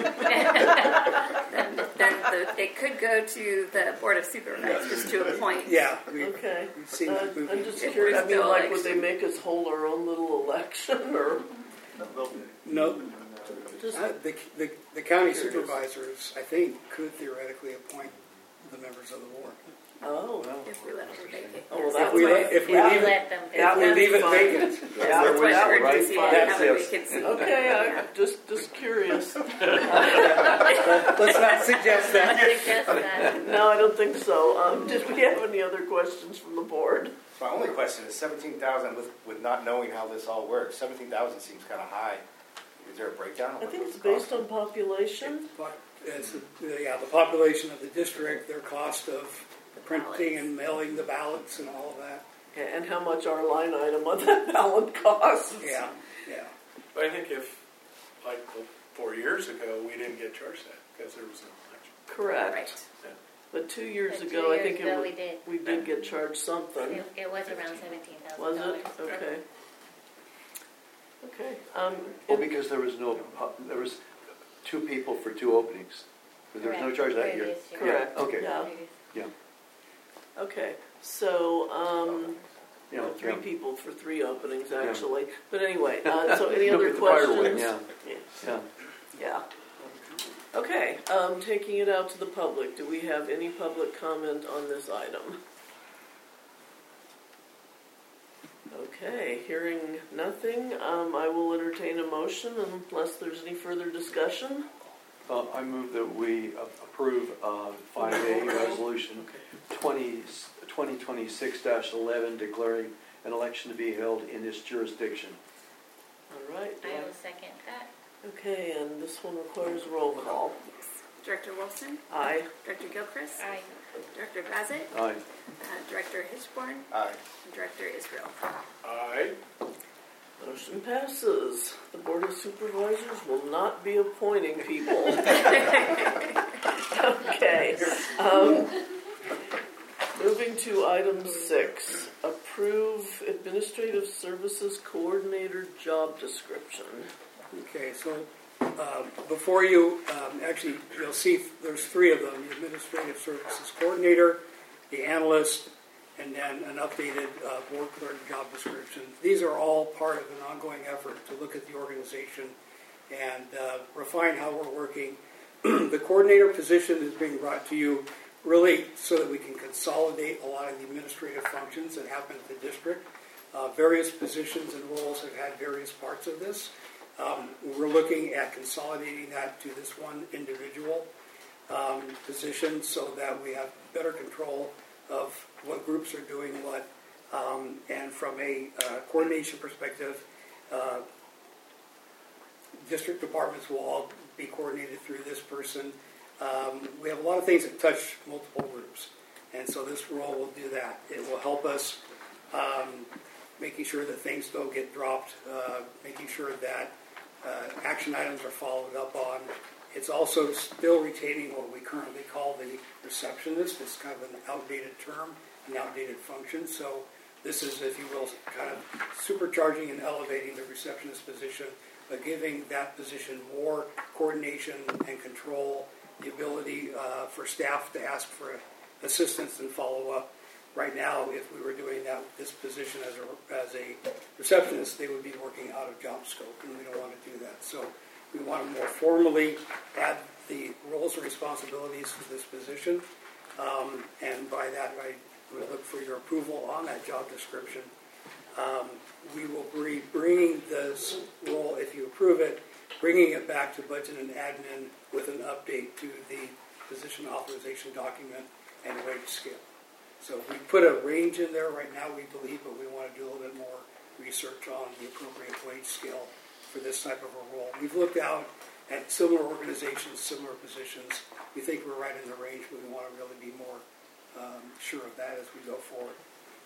then then the, it could go to the Board of Supervisors to appoint. Yeah. We, Okay. we've seen Uh, that movie. I'm just If curious, I we're mean, still like, would they election. make us hold our own little election, or No, just, uh, the, the, the county supervisors, I think, could theoretically appoint the members of the board. oh. If we let them vacate. Oh, well, So that If we, would- let- if we Yeah. leave it, Let them. if we That's leave it fine. vacant, Yeah, That's that why would we're be urgency fine. and have a That's it. vacancy. Okay, I, just, just curious. let's not suggest that. Suggest that. No, I don't think so. Um, did we have any other questions from the board? So my only question is seventeen thousand with, with not knowing how this all works. Seventeen thousand seems kind of high. Is there a breakdown? of I what think those it's based costs on population. But it's, the- yeah, the population of the district, their cost of printing and mailing the ballots and all of that. Okay, and how much our line item on that ballot costs. Yeah, yeah. But I think if, like, four years ago, we didn't get charged that because there was an election. Correct. Right. But two years But two ago, I years think it ago was, we did. we did get charged something. It, it was around seventeen thousand Was dollars. it? Okay. Okay. Um, Well, it- because there was no, pu- there was two people for two openings. There was no Correct. charge that year. Previous year. Correct. Okay. Yeah. Yeah. Okay. So, um, Yeah, well, three yeah. people for three openings, actually. But anyway, uh, so any No, other but the fire questions? wing, yeah. Yeah. Yeah. Yeah. Okay, um, taking it out to the public, do we have any public comment on this item? Okay, hearing nothing, um, I will entertain a motion unless there's any further discussion. Uh, I move that we a- approve uh, five A Resolution twenty twenty-six dash eleven declaring an election to be held in this jurisdiction. All right. do I I- will second that. Okay, and this one requires roll call. Director Wilson, Aye. Director Gilchrist, Aye. Director Bassett, Aye. uh, Director Hitchborn, Aye. and Director Israel. Aye. Motion passes. The Board of Supervisors will not be appointing people. Okay. Um, moving to item six, approve Administrative Services Coordinator job description. Okay, so uh, before you, um, actually, you'll see there's three of them, the Administrative Services Coordinator, the Analyst, and then an updated uh, Board Clerk job description. These are all part of an ongoing effort to look at the organization and uh, refine how we're working. The coordinator position is being brought to you really so that we can consolidate a lot of the administrative functions that happen at the district. Uh, various positions and roles have had various parts of this. Um, we're looking at consolidating that to this one individual um, position so that we have better control of what groups are doing what. Um, and from a uh, coordination perspective, uh, district departments will all be coordinated through this person. Um, we have a lot of things that touch multiple groups, and so this role will do that. It will help us um, making sure that things don't get dropped, uh, making sure that uh, action items are followed up on. It's also still retaining what we currently call the receptionist. It's kind of an outdated term, an outdated function. So this is, if you will, kind of supercharging and elevating the receptionist position, but giving that position more coordination and control, the ability uh, for staff to ask for assistance and follow up. Right now, if we were doing that with this position as a, as a receptionist, they would be working out of job scope, and we don't want to do that. So we want to more formally add the roles and responsibilities to this position, um, and by that, I would look for your approval on that job description. Um, we will be bringing this role, if you approve it, bringing it back to budget and admin with an update to the position authorization document and wage scale. So we put a range in there right now, we believe, but we want to do a little bit more research on the appropriate wage scale for this type of a role. We've looked out at similar organizations, similar positions. We think we're right in the range, but we want to really be more um, sure of that as we go forward.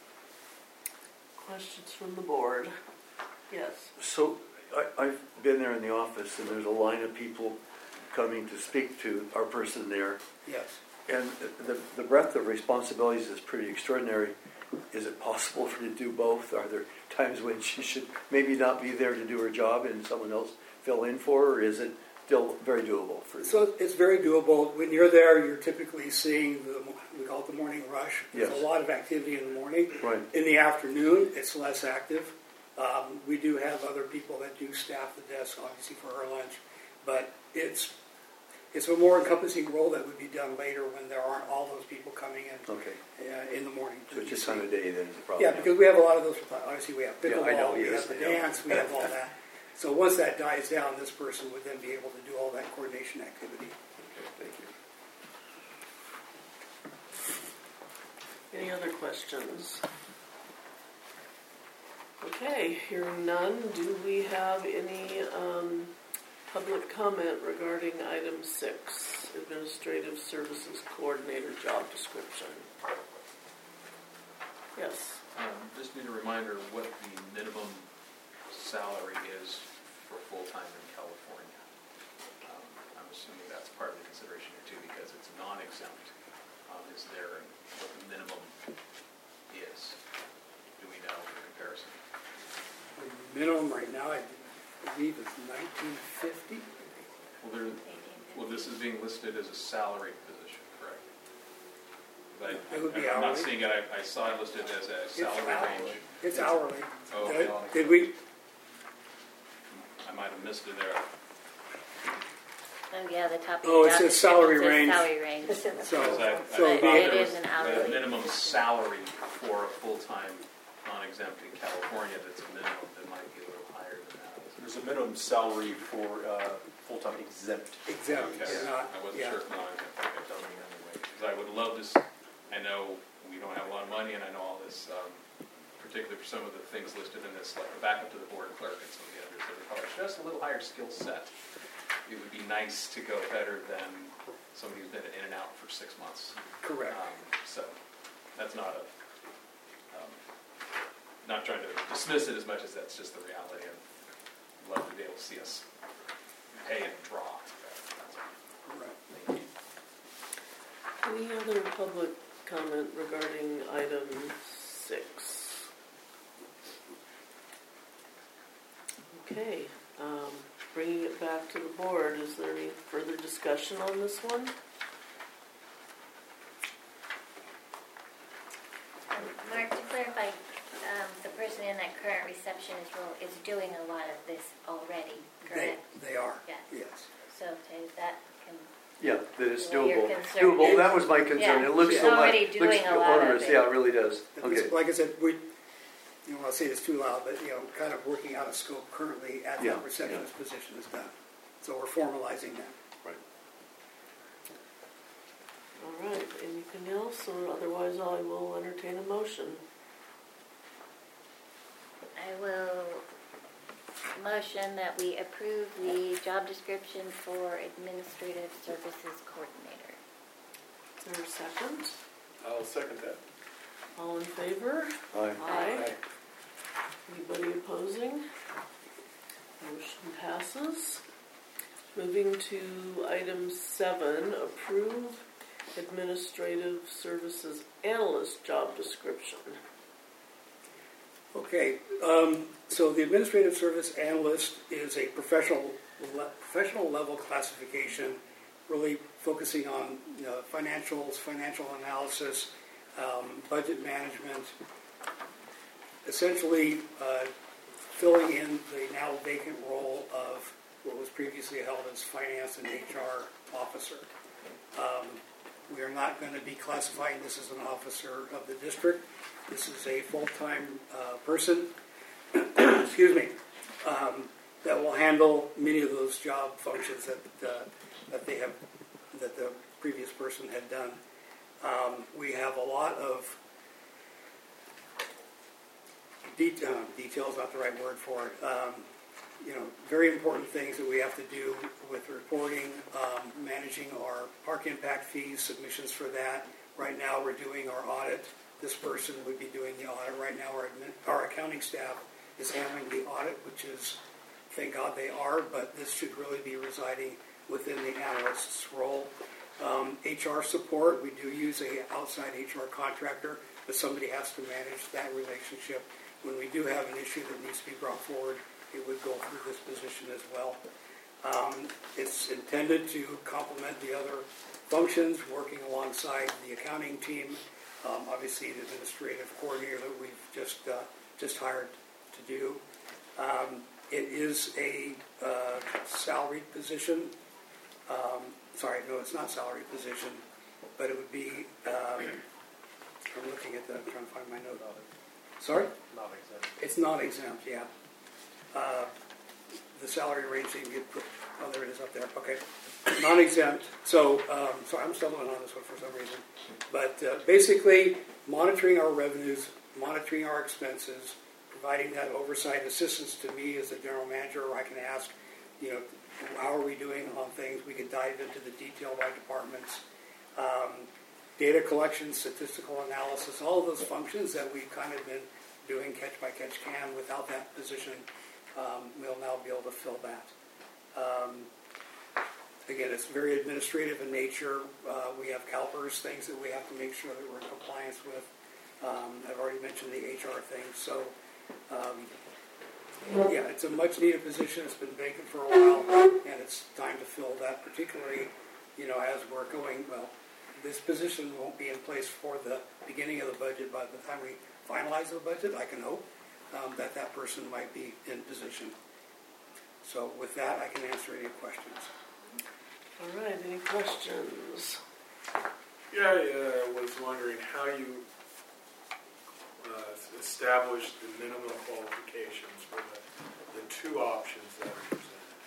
Questions from the board? Yes. So I, I've been there in the office, and there's a line of people coming to speak to our person there. Yes. And the, the breadth of responsibilities is pretty extraordinary. is it possible for her to do both? Are there times when she should maybe not be there to do her job and someone else fill in for her, or is it still very doable for you? So it's very doable. When you're there, you're typically seeing the, we call it the morning rush. There's Yes. a lot of activity in the morning. Right. In the afternoon, it's less active. Um, we do have other people that do staff the desk, obviously for her lunch, but it's it's a more encompassing role that would be done later when there aren't all those people coming in Okay. uh, in the morning. So it's just on a day then is the problem. Yeah, because we have a lot of those. Obviously, we have Yeah, pickleball, I know, we yes, have the I know. dance, we have all that. So once that dies down, this person would then be able to do all that coordination activity. Okay, thank you. Any other questions? Okay, hearing none, do we have any um, public comment regarding item six, Administrative Services Coordinator job description? Yes. Um, just need a reminder what the minimum salary is for full-time in California. Um, I'm assuming that's part of the consideration here too, because it's non-exempt. Um, is there what the minimum is? Do we know in comparison? The minimum right now, I believe, is nineteen fifty. Well, there, well, this is being listed as a salary position, correct? But It would be I'm not hourly. seeing it. I, I saw it listed as a It's salary hourly. range. It's hourly. Oh, Did, okay. did we? I might have missed it there. Oh, yeah, the top of Oh, the it job says salary description says range. salary range. So, Because I, I so thought But it there is was an a hourly minimum position. salary for a full-time non-exempt in California that's a minimum that might be a little higher than that. There's a minimum salary for uh, full-time exempt. exempt, Okay. it's not, I wasn't yeah. sure if non-exempt, I don't know anyway. Because I would love this, I know we don't have a lot of money and I know all this, um, particularly for some of the things listed in this, like the backup to the board clerk and some of the others that are probably just a little higher skill set. It would be nice to go better than somebody who's been in and out for six months. Correct. Um, so that's not a, um, not trying to dismiss it as much as that's just the reality. I'd love to be able to see us pay and draw. Correct. Any other public comment regarding item six? Okay, um, bringing it back to the board, is there any further discussion on this one? Um, Mark, to clarify, um, the person in that current receptionist role is doing a lot of this already, They, correct? they are, Yes. yes. So to that can, Yeah, that it's Well, you're doable. concerned. Doable, that was my concern. Yeah, It looks she's so much, already looks doing a lot of onerous. it. Yeah, it really does. It's- Okay. Like I said, we, you know, I'll say this too loud, but, you know, kind of working out of scope currently at Yeah, that receptionist position is done. So we're formalizing that. Right. All right, anything else, or otherwise I will entertain a motion. I will motion that we approve the job description for Administrative Services Coordinator. Is there a second? I'll second that. All in favor? Aye. Aye. Anybody opposing? Motion passes. Moving to item seven, approve Administrative Services Analyst job description. Okay, um, so the Administrative Service Analyst is a professional, le- professional level classification, really focusing on, you know, financials, financial analysis, um, budget management, essentially uh, filling in the now vacant role of what was previously held as Finance and H R Officer. Um, we are not going to be classifying this as an officer of the district. This is a full-time uh, person, excuse me, um, that will handle many of those job functions that uh, that they have, that the previous person had done. Um, we have a lot of de- uh, details, not the right word for it. Um, you know, very important things that we have to do with reporting, um, managing our park impact fees, submissions for that. Right now, we're doing our audit. This person would be doing the audit. Right now, our, admin, our accounting staff is handling the audit, which is, thank God they are, but this should really be residing within the analyst's role. Um, H R support, we do use a outside H R contractor, but somebody has to manage that relationship. When we do have an issue that needs to be brought forward, it would go through this position as well. Um, it's intended to complement the other functions, working alongside the accounting team, um, obviously the administrative coordinator that we've just uh, just hired to do. Um, it is a uh, salaried position. Um, sorry, no, it's not salaried position, but it would be. Um, I'm looking at that. I'm trying to find my note. Sorry? Not exempt. It's not exempt, yeah. Uh, the salary range that you get put, oh, there it is up there. Okay. Non-exempt. So, um, sorry, I'm stumbling on this one for some reason. But uh, basically, monitoring our revenues, monitoring our expenses, providing that oversight assistance to me as the general manager, where I can ask, you know, how are we doing on things? We can dive into the detail by departments. Um, data collection, statistical analysis, all of those functions that we've kind of been doing catch by catch can. Without that position, um, we'll now be able to fill that. Um, again, it's very administrative in nature. Uh, we have CalPERS, things that we have to make sure that we're in compliance with. Um, I've already mentioned the H R thing. So, um, yeah, it's a much needed position. It's been vacant for a while, and it's time to fill that, particularly, you know, as we're going, well, this position won't be in place for the beginning of the budget. By the time we finalize the budget, I can hope um, that that person might be in position. So with that, I can answer any questions. All right, any questions? Yeah, I uh, was wondering how you uh, established the minimum qualifications for the, the two options that are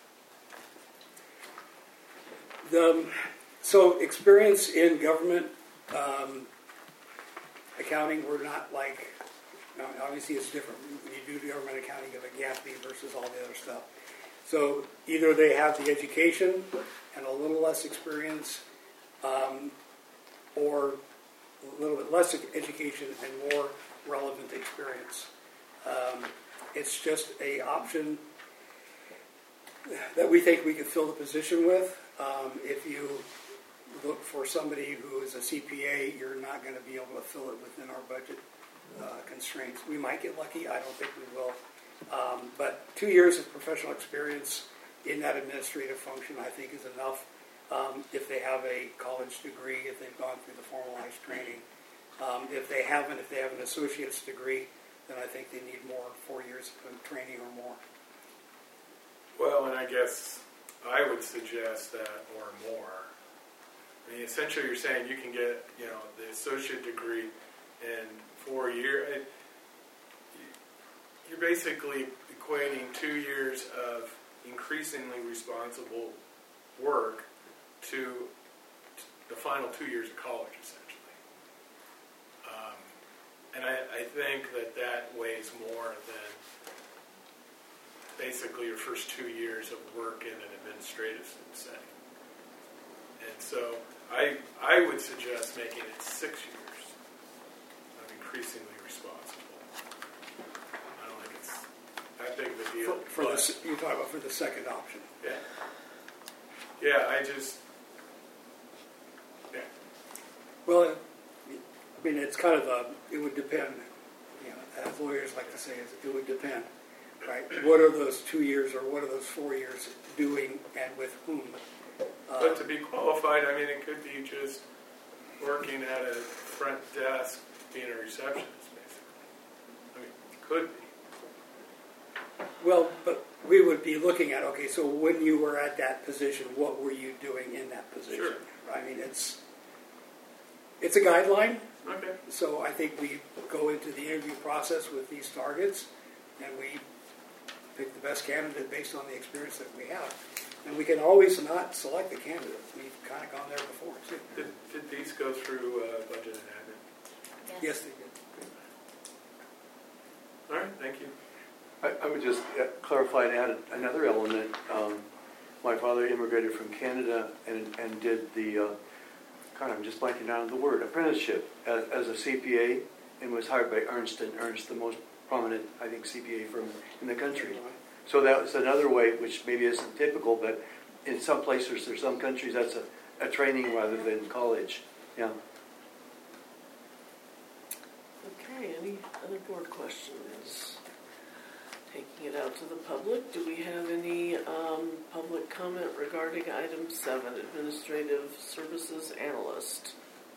presented. The, so experience in government um, accounting, we're not like, you know, obviously it's different. When you do government accounting, you have a GASB versus all the other stuff. So either they have the education and a little less experience, um, or a little bit less education and more relevant experience. Um, it's just a option that we think we could fill the position with. Um, if you look for somebody who is a C P A, you're not going to be able to fill it within our budget uh, constraints. We might get lucky. I don't think we will. Um, but two years of professional experience in that administrative function, I think, is enough. Um, if they have a college degree, if they've gone through the formalized training. Um, if they haven't, if they have an associate's degree, then I think they need more, four years of training or more. Well, and I guess I would suggest that or more. I mean, essentially you're saying you can get, you know, the associate degree in four years. You're basically equating two years of increasingly responsible work to the final two years of college, essentially. Um, and I, I think that that weighs more than basically your first two years of work in an administrative setting. And so I I would suggest making it six years of increasingly responsible. I don't think it's that big of a deal. For, for the, you're talking about for the second option. Yeah. Yeah, I just, yeah. Well, it, I mean, it's kind of a, it would depend, you know, as lawyers like to say, it would depend, right? What are those two years or what are those four years doing and with whom? Uh, But to be qualified, I mean, it could be just working at a front desk, being a receptionist, basically. I mean, it could be. Well, but we would be looking at, okay, so when you were at that position, what were you doing in that position? Sure. I mean, it's it's a guideline. Okay. So I think we go into the interview process with these targets, and we pick the best candidate based on the experience that we have. And we can always not select the candidate. We've kind of gone there before, too. Did, did these go through uh, budget and admin? Yes, they did. All right, thank you. I, I would just clarify and add another element. Um, my father immigrated from Canada and, and did the, uh, God, I'm just blanking down on the word, apprenticeship as, as a C P A, and was hired by Ernst and Ernst, the most prominent, I think, C P A firm in the country. So that was another way, which maybe isn't typical, but in some places or some countries, that's a, a training rather than college, yeah. Okay, any other board questions? Taking it out to the public, do we have any um, public comment regarding item seven, Administrative Services Analyst?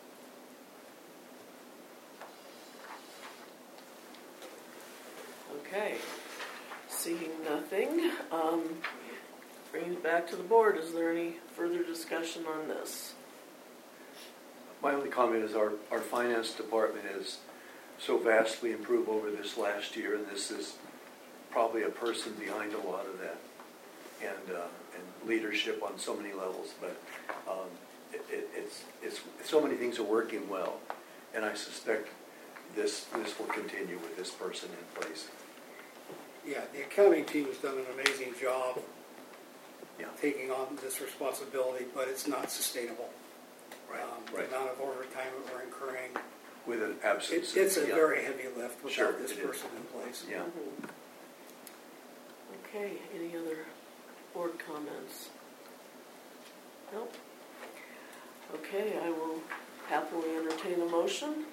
Okay, seeing nothing, um, bringing it back to the board, is there any further discussion on this? My only comment is our, our finance department is so vastly improved over this last year, and this is probably a person behind a lot of that, and uh, and leadership on so many levels. But um, it, it, it's it's so many things are working well, and I suspect this this will continue with this person in place. Yeah, the accounting team has done an amazing job Yeah. taking on this responsibility, but it's not sustainable. Right. Um, Right. The amount of overtime that we're incurring, With an absence. it, it's a yeah. very heavy lift without Sure, this it is. person in place. Yeah. Mhm. Okay, any other board comments? Nope. Okay, I will happily entertain a motion.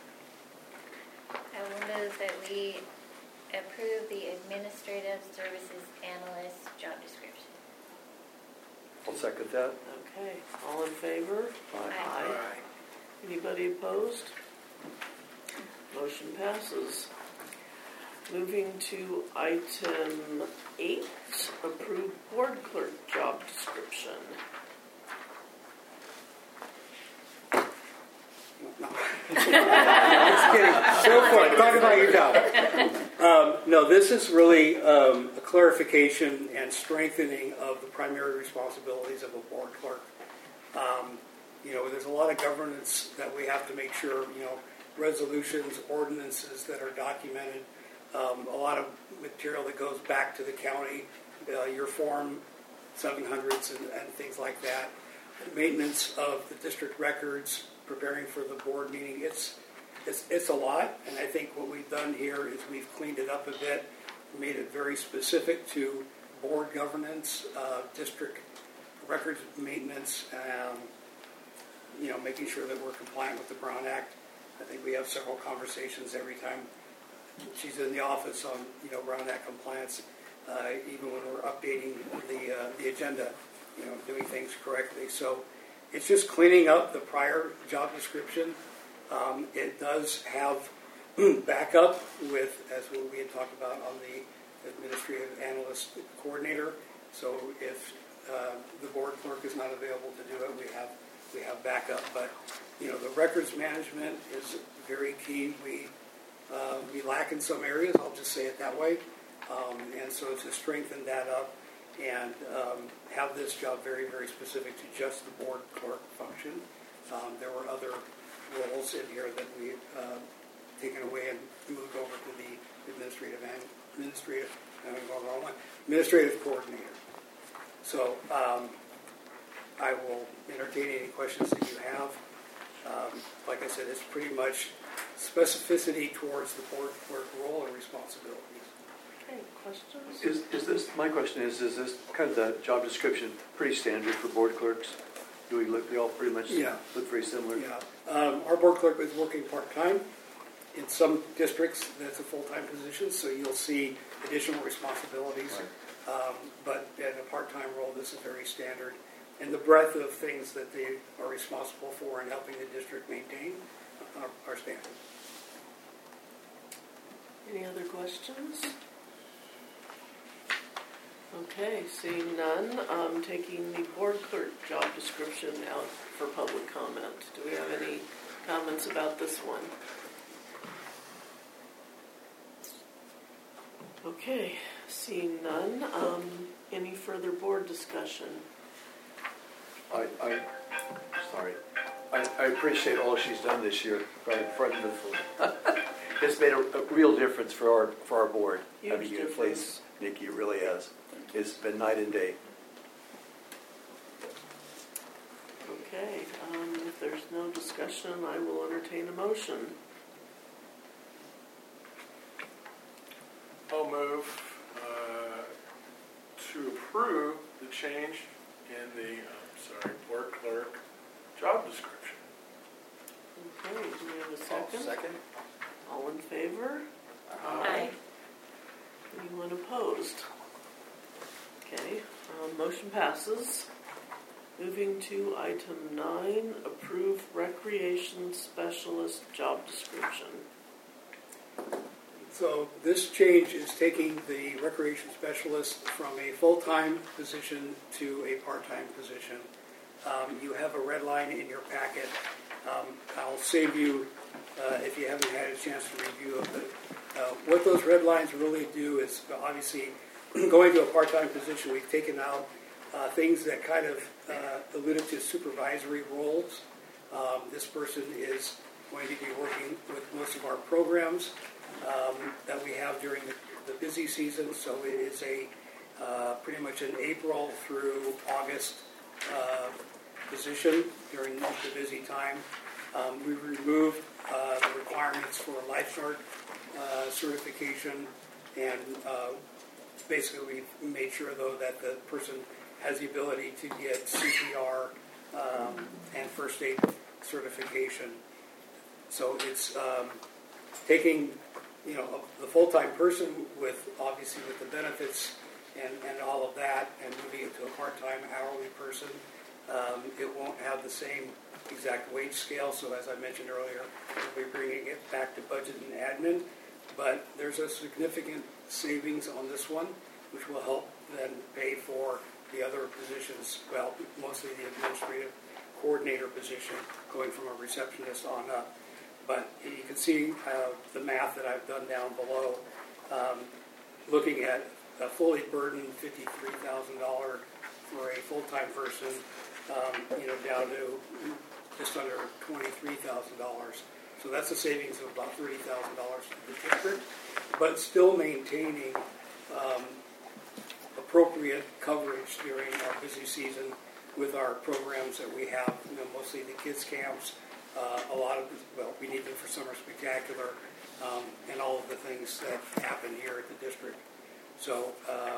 I will move that we approve the Administrative Services Analyst job description. I'll second that. Okay, all in favor? Aye. Aye. Anybody opposed? Motion passes. Moving to item eight, approved board clerk job description. No. Just kidding. So fun. Talk about your job. Um, no, this is really um, a clarification and strengthening of the primary responsibilities of a board clerk. Um, you know, there's a lot of governance that we have to make sure, you know, resolutions, ordinances that are documented, um, a lot of material that goes back to the county, uh, your Form seven hundreds and, and things like that, maintenance of the district records, preparing for the board meeting. It's, it's it's a lot, and I think what we've done here is we've cleaned it up a bit, made it very specific to board governance, uh, district records maintenance, um, you know, making sure that we're compliant with the Brown Act. I think we have several conversations every time she's in the office on, you know, Brown Act compliance, uh, even when we're updating the uh, the agenda, you know, doing things correctly. So it's just cleaning up the prior job description. Um, it does have backup with, as we had talked about on the administrative analyst coordinator. So if uh, the board clerk is not available to do it, we have we have backup. But you know, the records management is very key. We uh, we lack in some areas. I'll just say it that way. Um, and so to strengthen that up and um, have this job very, very specific to just the board clerk function. Um, there were other roles in here that we uh, taken away and moved over to the administrative and administrative, I'm going wrong one, administrative coordinator. So um, I will entertain any questions that you have. Um, like I said, it's pretty much specificity towards the board clerk role and responsibilities. Okay, questions? Is, is this, my question is, is this kind of the job description pretty standard for board clerks? Do we look, they all pretty much Yeah. look very similar? Yeah. Um, our board clerk is working part-time. In some districts, that's a full-time position, so you'll see additional responsibilities. Right. Um, but in a part-time role, this is very standard. And the breadth of things that they are responsible for in helping the district maintain are, are standard. Any other questions? Okay, seeing none, um, taking the board clerk job description out for public comment. Do we have any comments about this one? Okay, seeing none, um, any further board discussion? I, I, sorry. I, I appreciate all she's done this year, right in front of the It's made a, a real difference for our for our board. Huge having you in difference. place, Nikki, it really has. It's been night and day. Okay, um, if there's no discussion, I will entertain a motion. I'll move uh, to approve the change in the um, sorry, board clerk, job description. Okay, do we have a I'll second? second. All in favor? Aye. Anyone opposed? Okay, um, motion passes. Moving to item nine, approve recreation specialist job description. So this change is taking the recreation specialist from a full-time position to a part-time position. Um, you have a red line in your packet. Um, I'll save you uh, if you haven't had a chance to review it. But uh, what those red lines really do is obviously going to a part-time position. We've taken out uh, things that kind of uh, alluded to supervisory roles. Um, this person is going to be working with most of our programs um, that we have during the, the busy season. So it is a uh, pretty much an April through August uh, position during the busy time. Um, we removed uh, the requirements for lifeguard uh, certification, and uh, basically we made sure though that the person has the ability to get C P R um, and first aid certification. So it's um, taking, you know, the full-time person with obviously with the benefits and, and all of that, and moving it to a part-time hourly person. Um, it won't have the same exact wage scale, so as I mentioned earlier, we'll be bringing it back to budget and admin. But there's a significant savings on this one, which will help then pay for the other positions, well, mostly the administrative coordinator position, going from a receptionist on up. But you can see uh, the math that I've done down below, um, looking at a fully burdened fifty-three thousand dollars for a full-time person, um, you know, down to just under twenty-three thousand dollars. So that's a savings of about thirty thousand dollars to the district, but still maintaining um, appropriate coverage during our busy season with our programs that we have, you know, mostly the kids camps, uh, a lot of, well, we need them for Summer Spectacular, um, and all of the things that happen here at the district. So uh,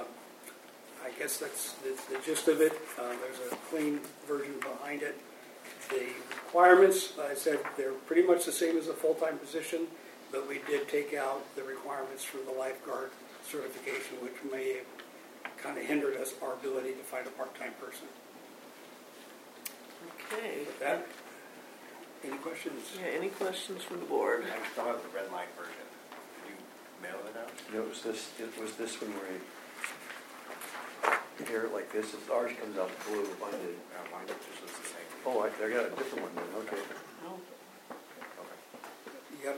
I guess that's the, the gist of it. Uh, there's a clean version behind it. The requirements, I said, they're pretty much the same as a full-time position, but we did take out the requirements for the lifeguard certification, which may have kind of hindered us our ability to find a part-time person. Okay. With that, any questions? Yeah, any questions from the board? I still have the red line version. Did you mail it out? No, it was this, it was this one where you hear it like this. It's, ours comes out blue. Mine did. Uh, mine just looks the same. Oh, I, I got a different one then. Okay. No. Yep.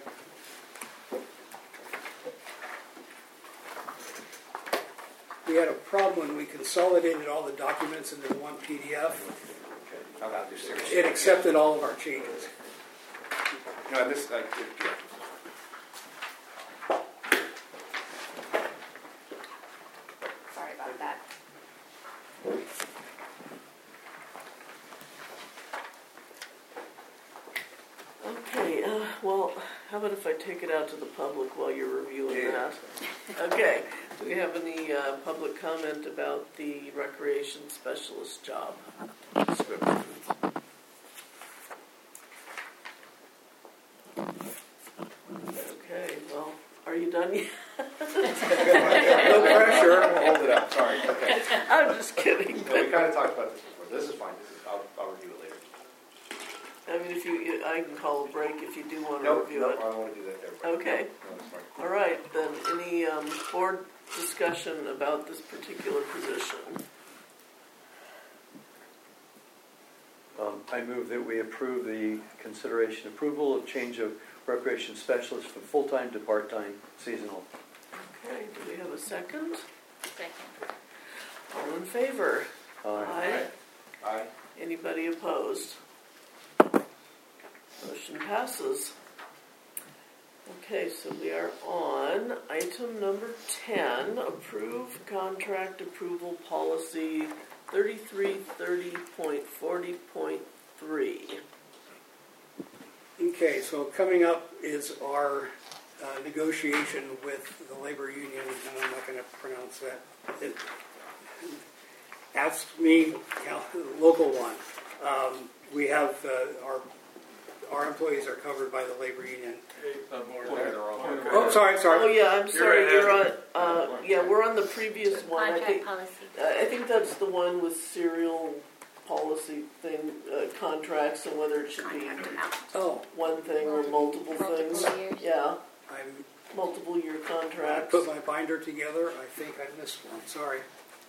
We had a problem when we consolidated all the documents into one P D F. How about this? It accepted all of our changes. No, this, uh, it, yeah. Sorry about that. Okay, uh, well, how about if I take it out to the public while you're reviewing Yeah. that? Okay, do we have any uh, public comment about the recreation specialist job description? Okay, well, are you done yet? No pressure. Hold it up, sorry. Okay. I'm just kidding. No, we kind of talked about this before. This is fine. This is, I'll, I'll review it later. I mean, if you, I can call a break if you do want to Nope, review nope, it. I don't want to do that there. Okay. No, that's fine. All right, then, any um, board discussion about this particular position? Um, I move that we approve the consideration approval of change of recreation specialist from full-time to part-time seasonal. Okay, do we have a second? Second. All in favor? Aye. Aye. Anybody opposed? Motion passes. Okay, so we are on item number ten, approve contract approval policy thirty-three thirty point forty point three. Okay, so coming up is our uh, negotiation with the labor union, and I'm not going to pronounce that. It, ask me, count the local one. Um, we have, uh, our, our employees are covered by the labor union. Uh, more Point there. it wrong. Point it Oh, wrong. sorry, sorry. Oh, yeah, I'm sorry, ahead. you're on, uh, yeah, we're on the previous one. I Contract think, policy. I think that's the one with serial policy thing, uh, contracts and whether it should be Contract amount. Oh, one thing or multiple things. Multiple years. Yeah, I'm, multiple year I contracts. put my binder together. I think I missed one. Sorry.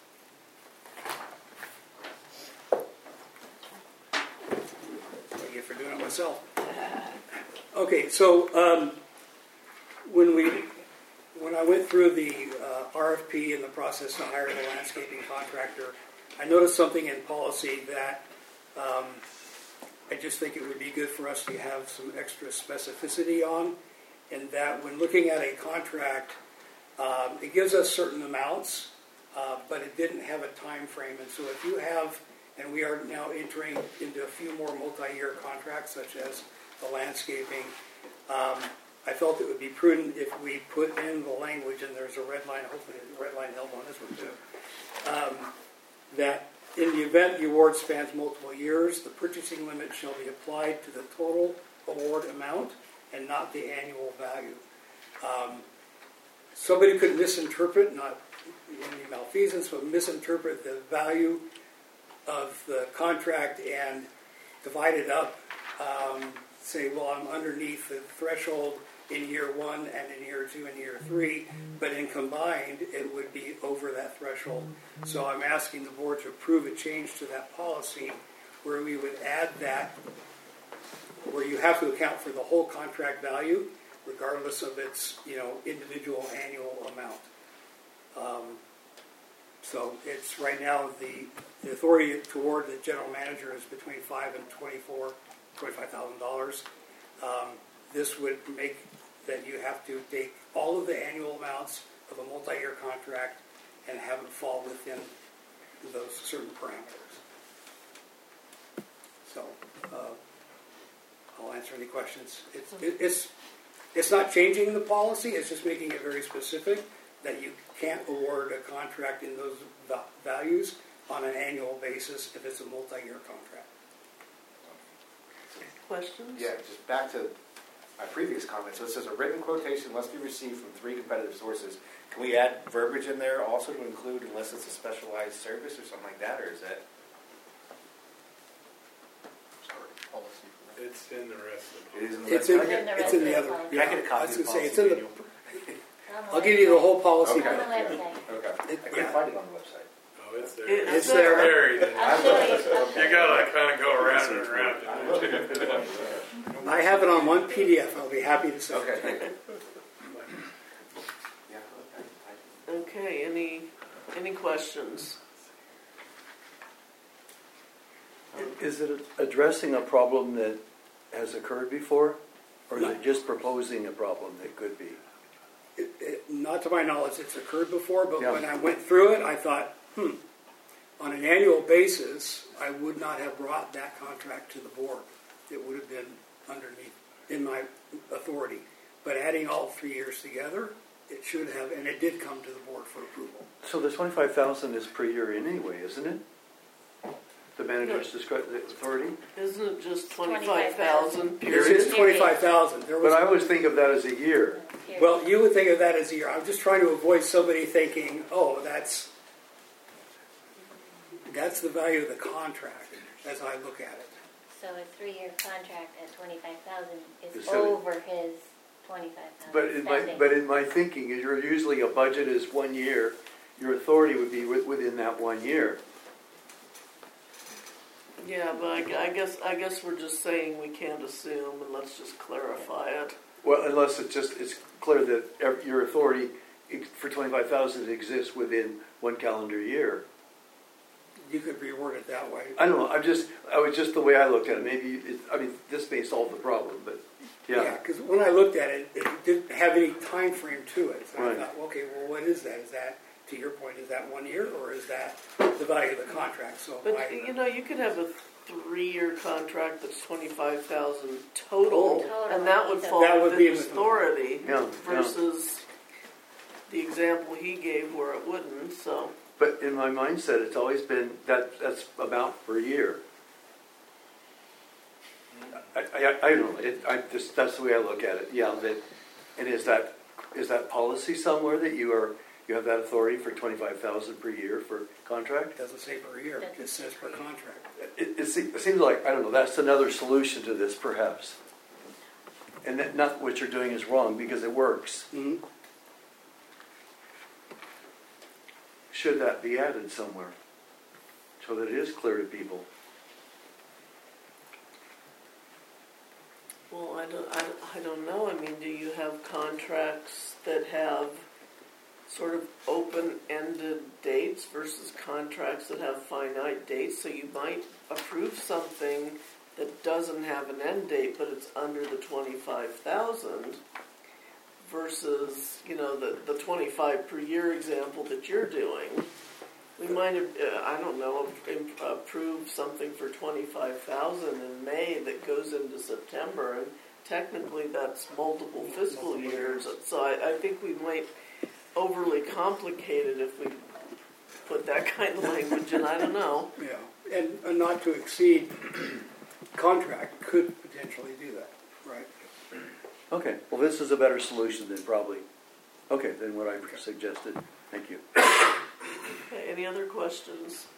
What do I get for doing it myself? Okay, so um, when we when I went through the uh, R F P and the process to hire the landscaping contractor, I noticed something in policy that um, I just think it would be good for us to have some extra specificity on, and that when looking at a contract, um, it gives us certain amounts, uh, but it didn't have a time frame. And so if you have, and we are now entering into a few more multi-year contracts, such as the landscaping, um, I felt it would be prudent if we put in the language, and there's a red line, hopefully a red line held on this one too, um, that in the event the award spans multiple years, the purchasing limit shall be applied to the total award amount and not the annual value. Um, somebody could misinterpret, not any malfeasance, but misinterpret the value of the contract and divide it up. Um, say, well, I'm underneath the threshold in year one and in year two and year three, but in combined, it would be over that threshold. So I'm asking the board to approve a change to that policy where we would add that, where you have to account for the whole contract value, regardless of its, you know, individual annual amount. Um, so it's right now the, the authority toward the general manager is between five and twenty-four, twenty-five thousand dollars. Um, this would make that you have to take all of the annual amounts of a multi-year contract and have it fall within those certain parameters. So uh, I'll answer any questions. It's, it, it's it's not changing the policy. It's just making it very specific that you can't award a contract in those va- values on an annual basis if it's a multi-year contract. Questions? Yeah, just back to my previous comment. So it says a written quotation must be received from three competitive sources. Can we add verbiage in there also to include unless it's a specialized service or something like that, or is that? It's in the rest of It is in the It's in, rest- in the it's in the rest of other. the policy. Yeah, I get a copy I was of the gonna say, policy it's in the. manual. I'll give you the whole policy. Okay. On the website. Okay. I It- couldn't yeah. find it on the website. Oh, it's there. It's It's there. Buried in I'll there. show you. I'll show You gotta kind of go around and around. I have it on one P D F. I'll be happy to send Okay, it. thank you. Yeah, okay. Okay, any, any questions? Is it addressing a problem that has occurred before, or is it just proposing a problem that could be? It, it, not to my knowledge, it's occurred before, but Yeah. when I went through it, I thought, hmm, on an annual basis, I would not have brought that contract to the board. It would have been underneath, in my authority. But adding all three years together, it should have, and it did come to the board for approval. So the twenty-five thousand is per year anyway, isn't it? The manager's discre- the authority? Isn't it just twenty-five thousand It period? is twenty-five thousand. There was, But I always think of that as a year. Here. well, you would think of that as a year. I'm just trying to avoid somebody thinking, oh, that's, that's the value of the contract as I look at it. So a three-year contract at twenty-five thousand is So- over his twenty-five thousand But in my, spending. but in my thinking, is you're usually a budget is one year, your authority would be wi- within that one year. Yeah, but I, I guess, I guess we're just saying we can't assume, and let's just clarify it. Well, unless it's just, it's clear that ev- your authority ex- for twenty-five thousand exists within one calendar year. You could reword it that way. I don't know, I'm just, I was just the way I looked at it, maybe, it, I mean, this may solve the problem, but, Yeah, yeah. because when I looked at it, it didn't have any time frame to it. So I Right. thought, okay, well, what is that? Is that, to your point, is that one year, or is that the value of the contract? So But, I, you know, you could have a three-year contract that's twenty-five thousand total, Total. and that would fall That would be within within- authority Yeah, yeah. versus the example he gave where it wouldn't, so. but in my mindset, it's always been that that's about per year. I, I, I don't know. It, I just that's the way I look at it. Yeah, that, and is that is that policy somewhere that you are you have that authority for twenty five thousand per year for contract? It doesn't say per year. It says per contract. It, it, se- it seems like I don't know. That's another solution to this, perhaps. And that not what you're doing is wrong because it works. Mm-hmm. Should that be added somewhere so that it is clear to people? Well, I don't, I, I don't know. I mean, do you have contracts that have sort of open-ended dates versus contracts that have finite dates? So you might approve something that doesn't have an end date, but it's under the twenty-five thousand versus, you know, the, the twenty-five per year example that you're doing. We might have, uh, I don't know, approved something for twenty-five thousand in May that goes into September, and technically that's multiple fiscal years. So I, I think we might overly complicate it if we put that kind of language in. I don't know. Yeah, and a not to exceed contract could potentially do that, right? Okay. Well, this is a better solution than probably. Okay, than what I suggested. Thank you. Okay, any other questions?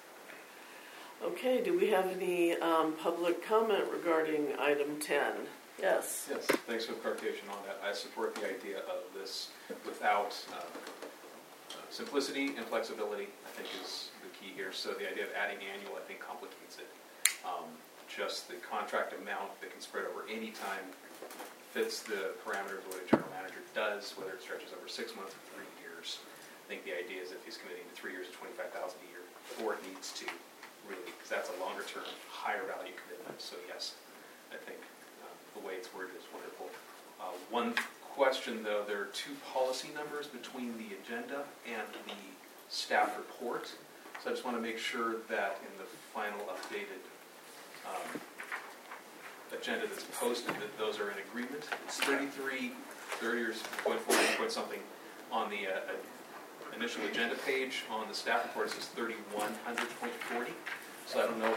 Okay, do we have any um, public comment regarding item ten? Yes. Yes, thanks for the clarification on that. I support the idea of this without uh, uh, simplicity and flexibility, I think is the key here. So the idea of adding annual, I think, complicates it. Um, just the contract amount that can spread over any time fits the parameters of what a general manager does, whether it stretches over six months or three years. I think the idea is if he's committing to three years at twenty-five thousand dollars a year, or it needs to, really, because that's a longer term, higher value commitment. So yes, I think uh, the way it's worded is wonderful. Uh, one question though, there are two policy numbers between the agenda and the staff report. So I just want to make sure that in the final updated um, agenda that's posted, that those are in agreement. It's thirty-three thirty or point forty, point something on the uh, initial agenda page. On the staff report, it says thirty-one hundred point forty. So I don't know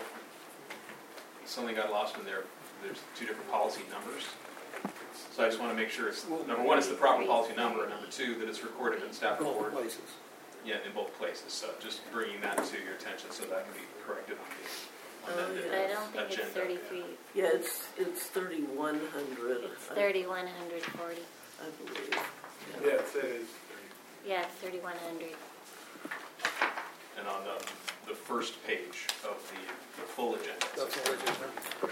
if something got lost in there. There's two different policy numbers. So I just want to make sure it's, number one, it's the proper policy number, and number two, that it's recorded in the staff report. Both places. Yeah, in both places. So just bringing that to your attention so that can be corrected on the Oh, amended yeah. But I don't think agenda. it's thirty-three. Yeah, it's it's thirty-one hundred. It's thirty-one hundred forty. I believe. Yeah, it says. Yeah, it's thirty-one hundred. And on the, the first page of the, the full agenda, That's so what we're just,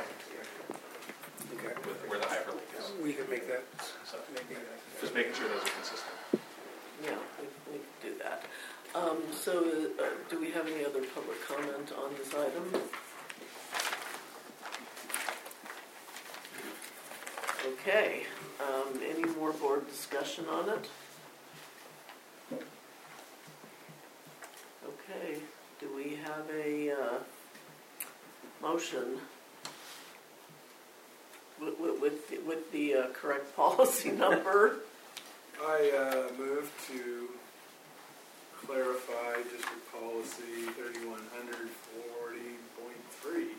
okay. with, where the hyperlink is. We can make that, So maybe, just making sure those are consistent. Yeah, we, we can do that. Um, so, uh, do we have any other public comment on this item? Okay. Um, any more board discussion on it? Okay. Do we have a uh, motion with, with, with the, with the uh, correct policy number? I uh, move to clarify district policy thirty-one forty point three.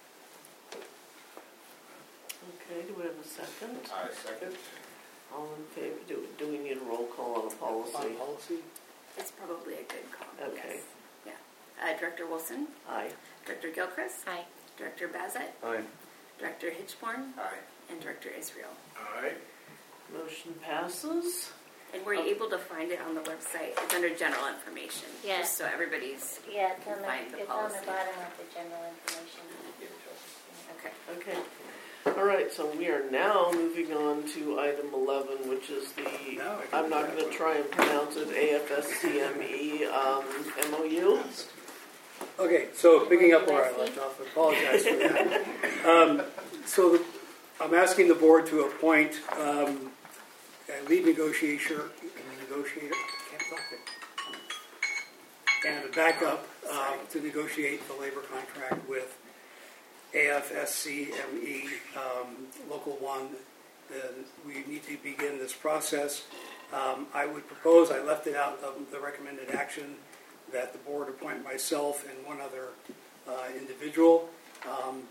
Okay, do we have a second? I second. All in favor? Do, do we need a roll call on the policy? on policy? It's probably a good call. Okay. Yes. Yeah. Uh, Director Wilson, Aye. Director Gilchrist, Aye. Director Bazett, Aye. Director Hitchborn, Aye. and Director Israel. Aye. Motion passes. And were you able to find it on the website? It's under general information. Yeah. Just so everybody's Yeah, it's on the, Find the it's on the policy. bottom of the general information. okay. Okay. All right, so we are now moving on to item eleven, which is the, No, I can I'm not do going that to try and pronounce it, A F S C M E um, M O U. Okay, so picking up where I left off, I apologize for that. Um, so the, I'm asking the board to appoint um, a lead negotiator, negotiator, can't talk it, and a backup uh, to negotiate the labor contract with A F S C M E um, Local one. Then we need to begin this process. Um, I would propose, I left it out of the recommended action, that the board appoint myself and one other uh, individual. Um,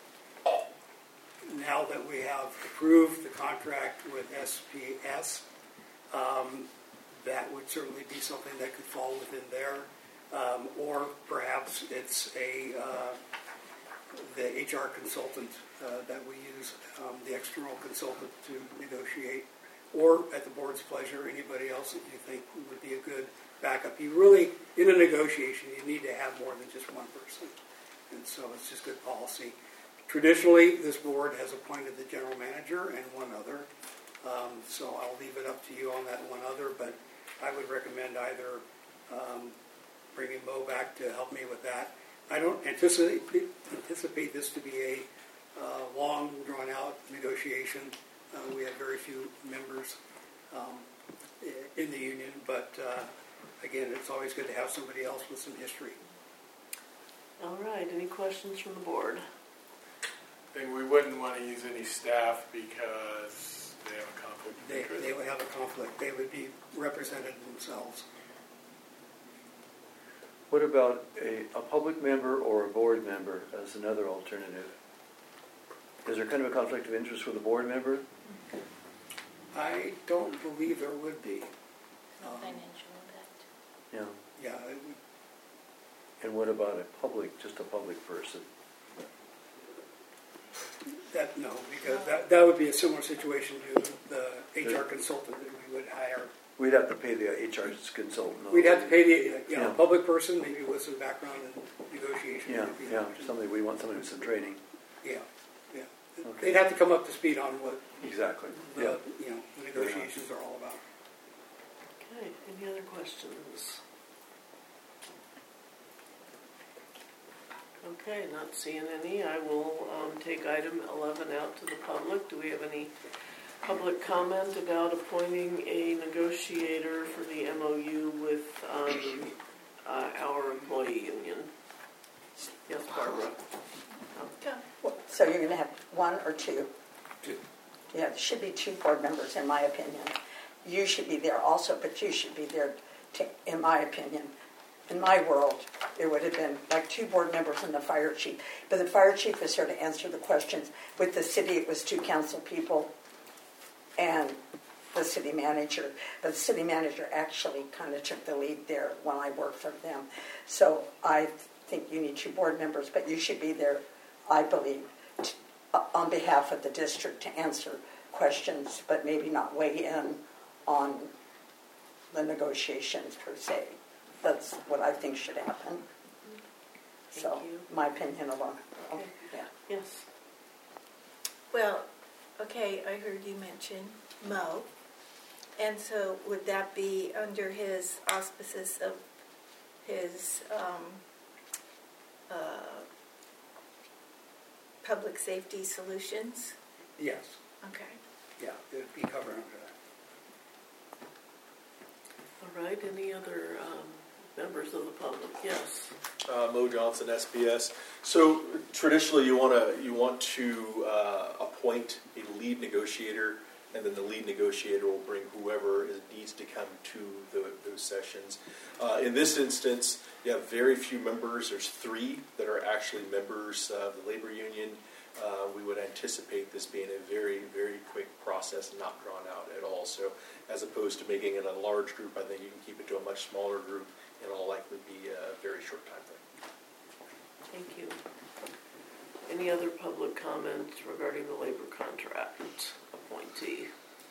now that we have approved the contract with S P S, um, that would certainly be something that could fall within there. Um, or perhaps it's a uh, the H R consultant uh, that we use, um, the external consultant to negotiate, or at the board's pleasure, anybody else that you think would be a good backup. You really, in a negotiation, you need to have more than just one person, and so it's just good policy. Traditionally, this board has appointed the general manager and one other, um, so I'll leave it up to you on that one other, but I would recommend either um, bringing Mo back to help me with that. I don't anticipate, anticipate this to be a uh, long, drawn-out negotiation. Uh, we have very few members um, in the union, but uh, again, it's always good to have somebody else with some history. All right, any questions from the board? I think we wouldn't want to use any staff because they have a conflict of They, interest. they would have a conflict. They would be represented themselves. What about a, a public member or a board member as another alternative? Is there kind of a conflict of interest with a board member? I don't believe there would be. Um, Financial impact. Yeah. yeah, it would, And what about a public, just a public person? that no, because that, that would be a similar situation to the H R consultant that we would hire. We'd have to pay the H R consultant. We'd have to pay the you know Yeah. public person, maybe with some background in negotiation. Yeah, would be an yeah. option. Somebody we want somebody with some training. Yeah, yeah. Okay. They'd have to come up to speed on what Exactly. the Yeah. you know the negotiations are all about. Okay, any other questions? Okay, not seeing any. I will um, take item eleven out to the public. Do we have any public comment about appointing a negotiator for the M O U with um, uh, our employee union? Yes, Barbara. So you're going to have one or two? Two. Yeah, there should be two board members, in my opinion. You should be there also, but you should be there, to, in my opinion. In my world, it would have been like two board members and the fire chief. But the fire chief was here to answer the questions. With the city, it was two council people and the city manager. But the city manager actually kind of took the lead there when I worked for them. So I think you need two board members, but you should be there, I believe, to, uh, on behalf of the district to answer questions, but maybe not weigh in on the negotiations per se. That's what I think should happen. Thank So, you. my opinion alone. Okay. Yeah. Yes. Well, okay, I heard you mention Mo. And so would that be under his auspices of his um, uh, public safety solutions? Yes. Okay. Yeah, it would be covered under that. All right, any other um, members of the public? Yes. Uh, Mo Johnson, S B S. So traditionally, you want to you want to uh, appoint a lead negotiator, and then the lead negotiator will bring whoever is, needs to come to the, those sessions. Uh, in this instance, you have very few members. There's three that are actually members of the labor union. Uh, we would anticipate this being a very, very quick process, not drawn out at all. So as opposed to making it a large group, I think you can keep it to a much smaller group, and it'll likely be a very short time frame. Thank you. Any other public comments regarding the labor contract appointee?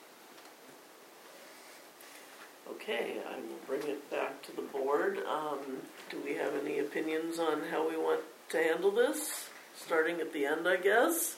Okay, I will bring it back to the board. Um, do we have any opinions on how we want to handle this? Starting at the end, I guess.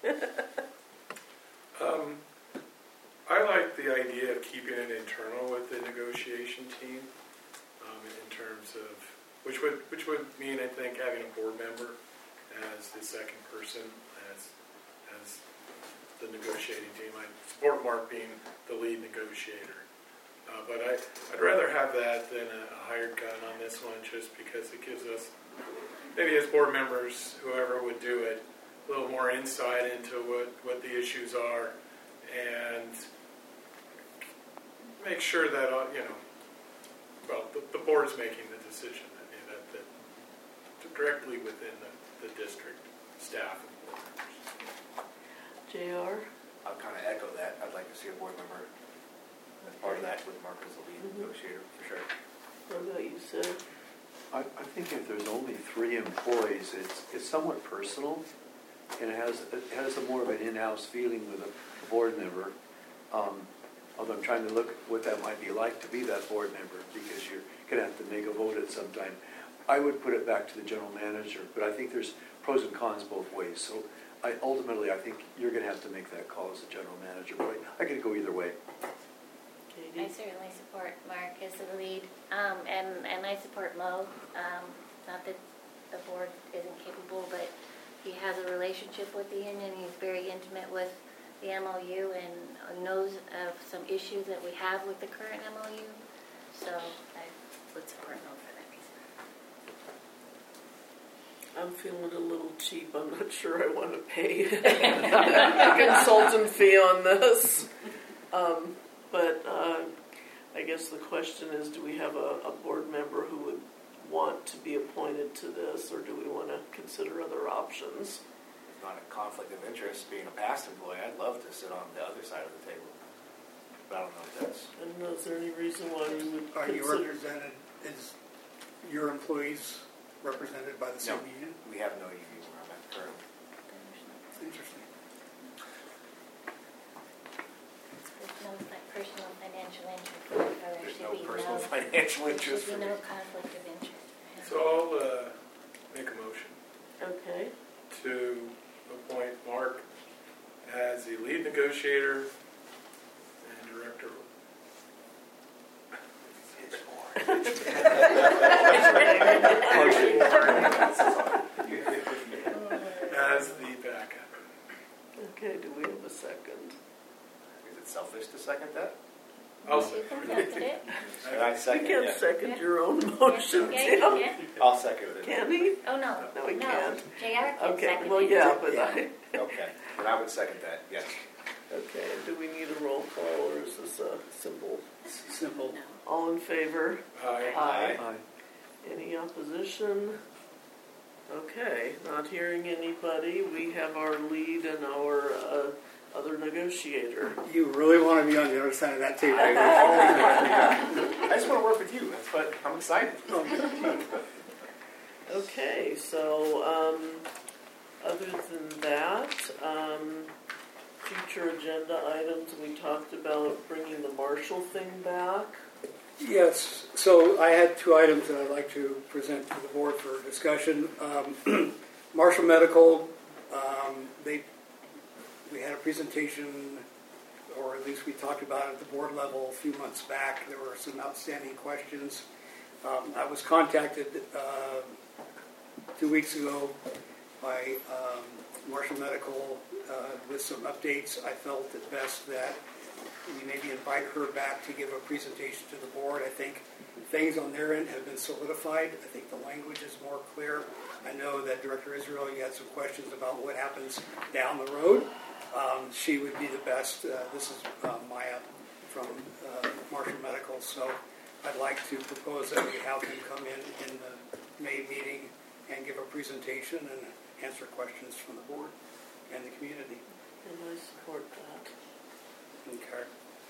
Um, I like the idea of keeping it internal with the negotiation team, um, in terms of, which would which would mean, I think, having a board member as the second person, as as the negotiating team. I support Mark being the lead negotiator, uh, but I I'd rather have that than a, a hired gun on this one, just because it gives us, maybe as board members, whoever would do it, a little more insight into what, what the issues are, and make sure that, uh, you know, well, the, the board's making the decision. I mean, that, that directly within the, the district staff and board members. J R? I'll kind of echo that. I'd like to see a board member as part of that with Mark as the lead Mhm. negotiator, for sure. What about you, Sid? I, I think if there's only three employees, it's, it's somewhat personal, and it has, it has a more of an in-house feeling with a board member. Um, although I'm trying to look at what that might be like to be that board member, because you're gonna have to make a vote at some time. I would put it back to the general manager, but I think there's pros and cons both ways. So I, ultimately, I think you're gonna have to make that call as the general manager, but I, I could go either way. I certainly support Mark as the lead, um, and, and I support Mo. Um, not that the board isn't capable, but he has a relationship with the union. He's very intimate with the M O U and knows of some issues that we have with the current M O U. So I would support Mo for that reason. I'm feeling a little cheap. I'm not sure I want to pay a consultant fee on this. Um, But uh, I guess the question is, do we have a, a board member who would want to be appointed to this, or do we want to consider other options? It's not a conflict of interest being a past employee. I'd love to sit on the other side of the table. But I don't know if that's... I don't know, is there any reason why we would Are you consider... represented, is your employees represented by the same No. union? We have no union where I'm at currently. Interesting. There's no fi- personal financial interest. So there There's should no be personal no, financial there interest should for be me. no conflict of interest. So I'll uh, make a motion Okay. to appoint Mark as the lead negotiator and director. As the backup. Okay, do we have a second? Is it selfish to second that? I'll You second can second it. Can I You second can't it? second your own motion, Yeah, you Tim. can. I'll second it. Can he? Oh, no. No, he can't. J R can Okay, second well, it. yeah, but Yeah. I... Okay, then I would second that, yes. Okay, do we need a roll call, or is this a simple? Simple. All in favor? Aye. Aye. Aye. Any opposition? Okay, not hearing anybody, we have our lead and our uh, other negotiator. You really want to be on the other side of that table. I just want to work with you, that's what, I'm excited. Okay, so, um, other than that, um, future agenda items, we talked about bringing the Marshall thing back. Yes, so I had two items that I'd like to present to the board for discussion. Um, Marshall Medical, um, they, we had a presentation, or at least we talked about it at the board level a few months back. There were some outstanding questions. Um, I was contacted uh, two weeks ago by um, Marshall Medical uh, with some updates. I felt it best that we maybe invite her back to give a presentation to the board. I think things on their end have been solidified. I think the language is more clear. I know that Director Israel, you had some questions about what happens down the road. Um, she would be the best. Uh, this is uh, Maya from uh, Marshall Medical. So I'd like to propose that we have them come in in the May meeting and give a presentation and answer questions from the board and the community. And I support that. Okay.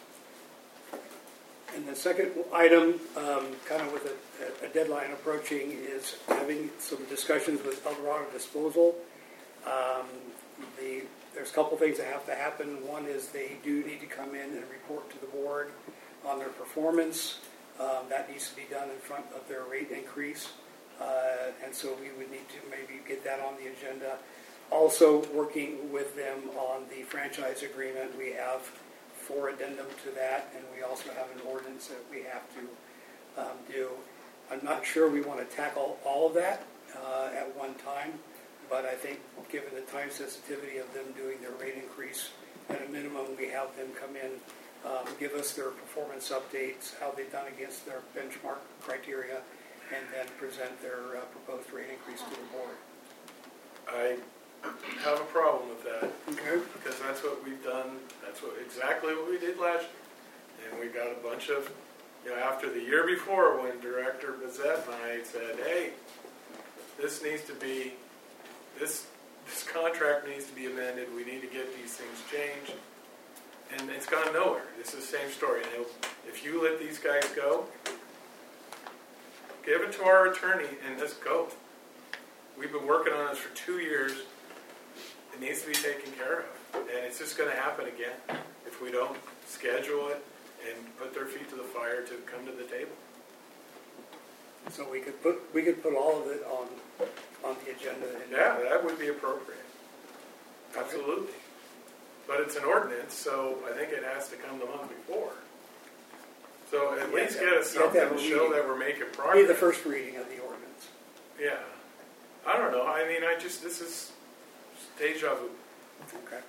And the second item, um, kind of with a, a deadline approaching, is having some discussions with Eldorado Disposal. Um, the, there's a couple things that have to happen. One is they do need to come in and report to the board on their performance. Um, that needs to be done in front of their rate increase. Uh, and so we would need to maybe get that on the agenda. Also working with them on the franchise agreement. We have four addendum to that, and we also have an ordinance that we have to um, do. I'm not sure we want to tackle all of that uh, at one time, but I think given the time sensitivity of them doing their rate increase, at a minimum we have them come in, um, give us their performance updates, how they've done against their benchmark criteria, and then present their uh, proposed rate increase to the board. I have a problem with that. Okay. Because that's what we've done, that's what exactly what we did last year. And we got a bunch of You know, after the year before when Director Bezet and I said, hey, this needs to be, this this contract needs to be amended, we need to get these things changed, and it's gone nowhere. It's the same story. And if you let these guys go, give it to our attorney and let's go. We've been working on this for two years. It needs to be taken care of. And it's just going to happen again if we don't schedule it and put their feet to the fire to come to the table. So we could put, we could put all of it on, on the agenda. And Yeah, that would be appropriate. Absolutely. But it's an ordinance, so I think it has to come the month before. So at Yeah, least that- get us you have something to have to a show reading. that we're making Be progress. the first reading of the ordinance. Yeah. I don't know. I mean, I just, this is deja vu. Okay.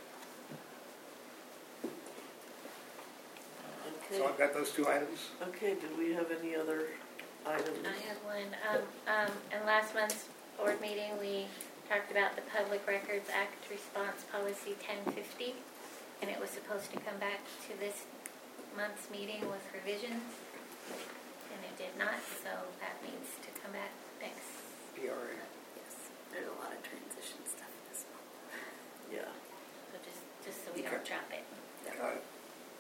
Okay. So I've got those two items. Okay, did we have any other items? I have one. Um, um, in last month's board meeting, we talked about the Public Records Act Response Policy ten fifty, and it was supposed to come back to this month's meeting with revisions, and it did not, so that needs to come back next. P R A. Yes, there's a lot of transition stuff this month. Yeah. So just, just so we don't drop it. Got it.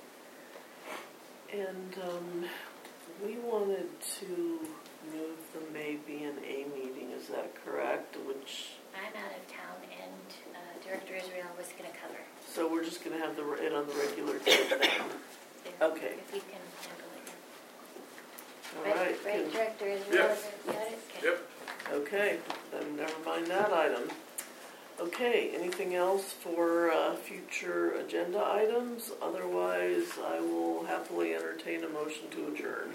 And um, we wanted to move the May B and A meeting, is that correct? Which, I'm out of town, and uh, Director Israel was going to cover. so we're just going to have the it on the regular tape then? If- Okay. If you can handle it. All Right, right. right, can- Director Israel, Yep. is it- got it? Okay. Yep. Okay, then never mind that item. Okay, anything else for uh, future agenda items? Otherwise, I will happily entertain a motion to adjourn.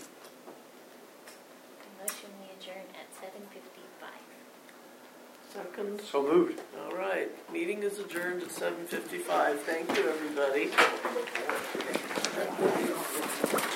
Motion we adjourn at seven fifty-five. Second? So moved. All right, meeting is adjourned at seven fifty-five. Thank you, everybody.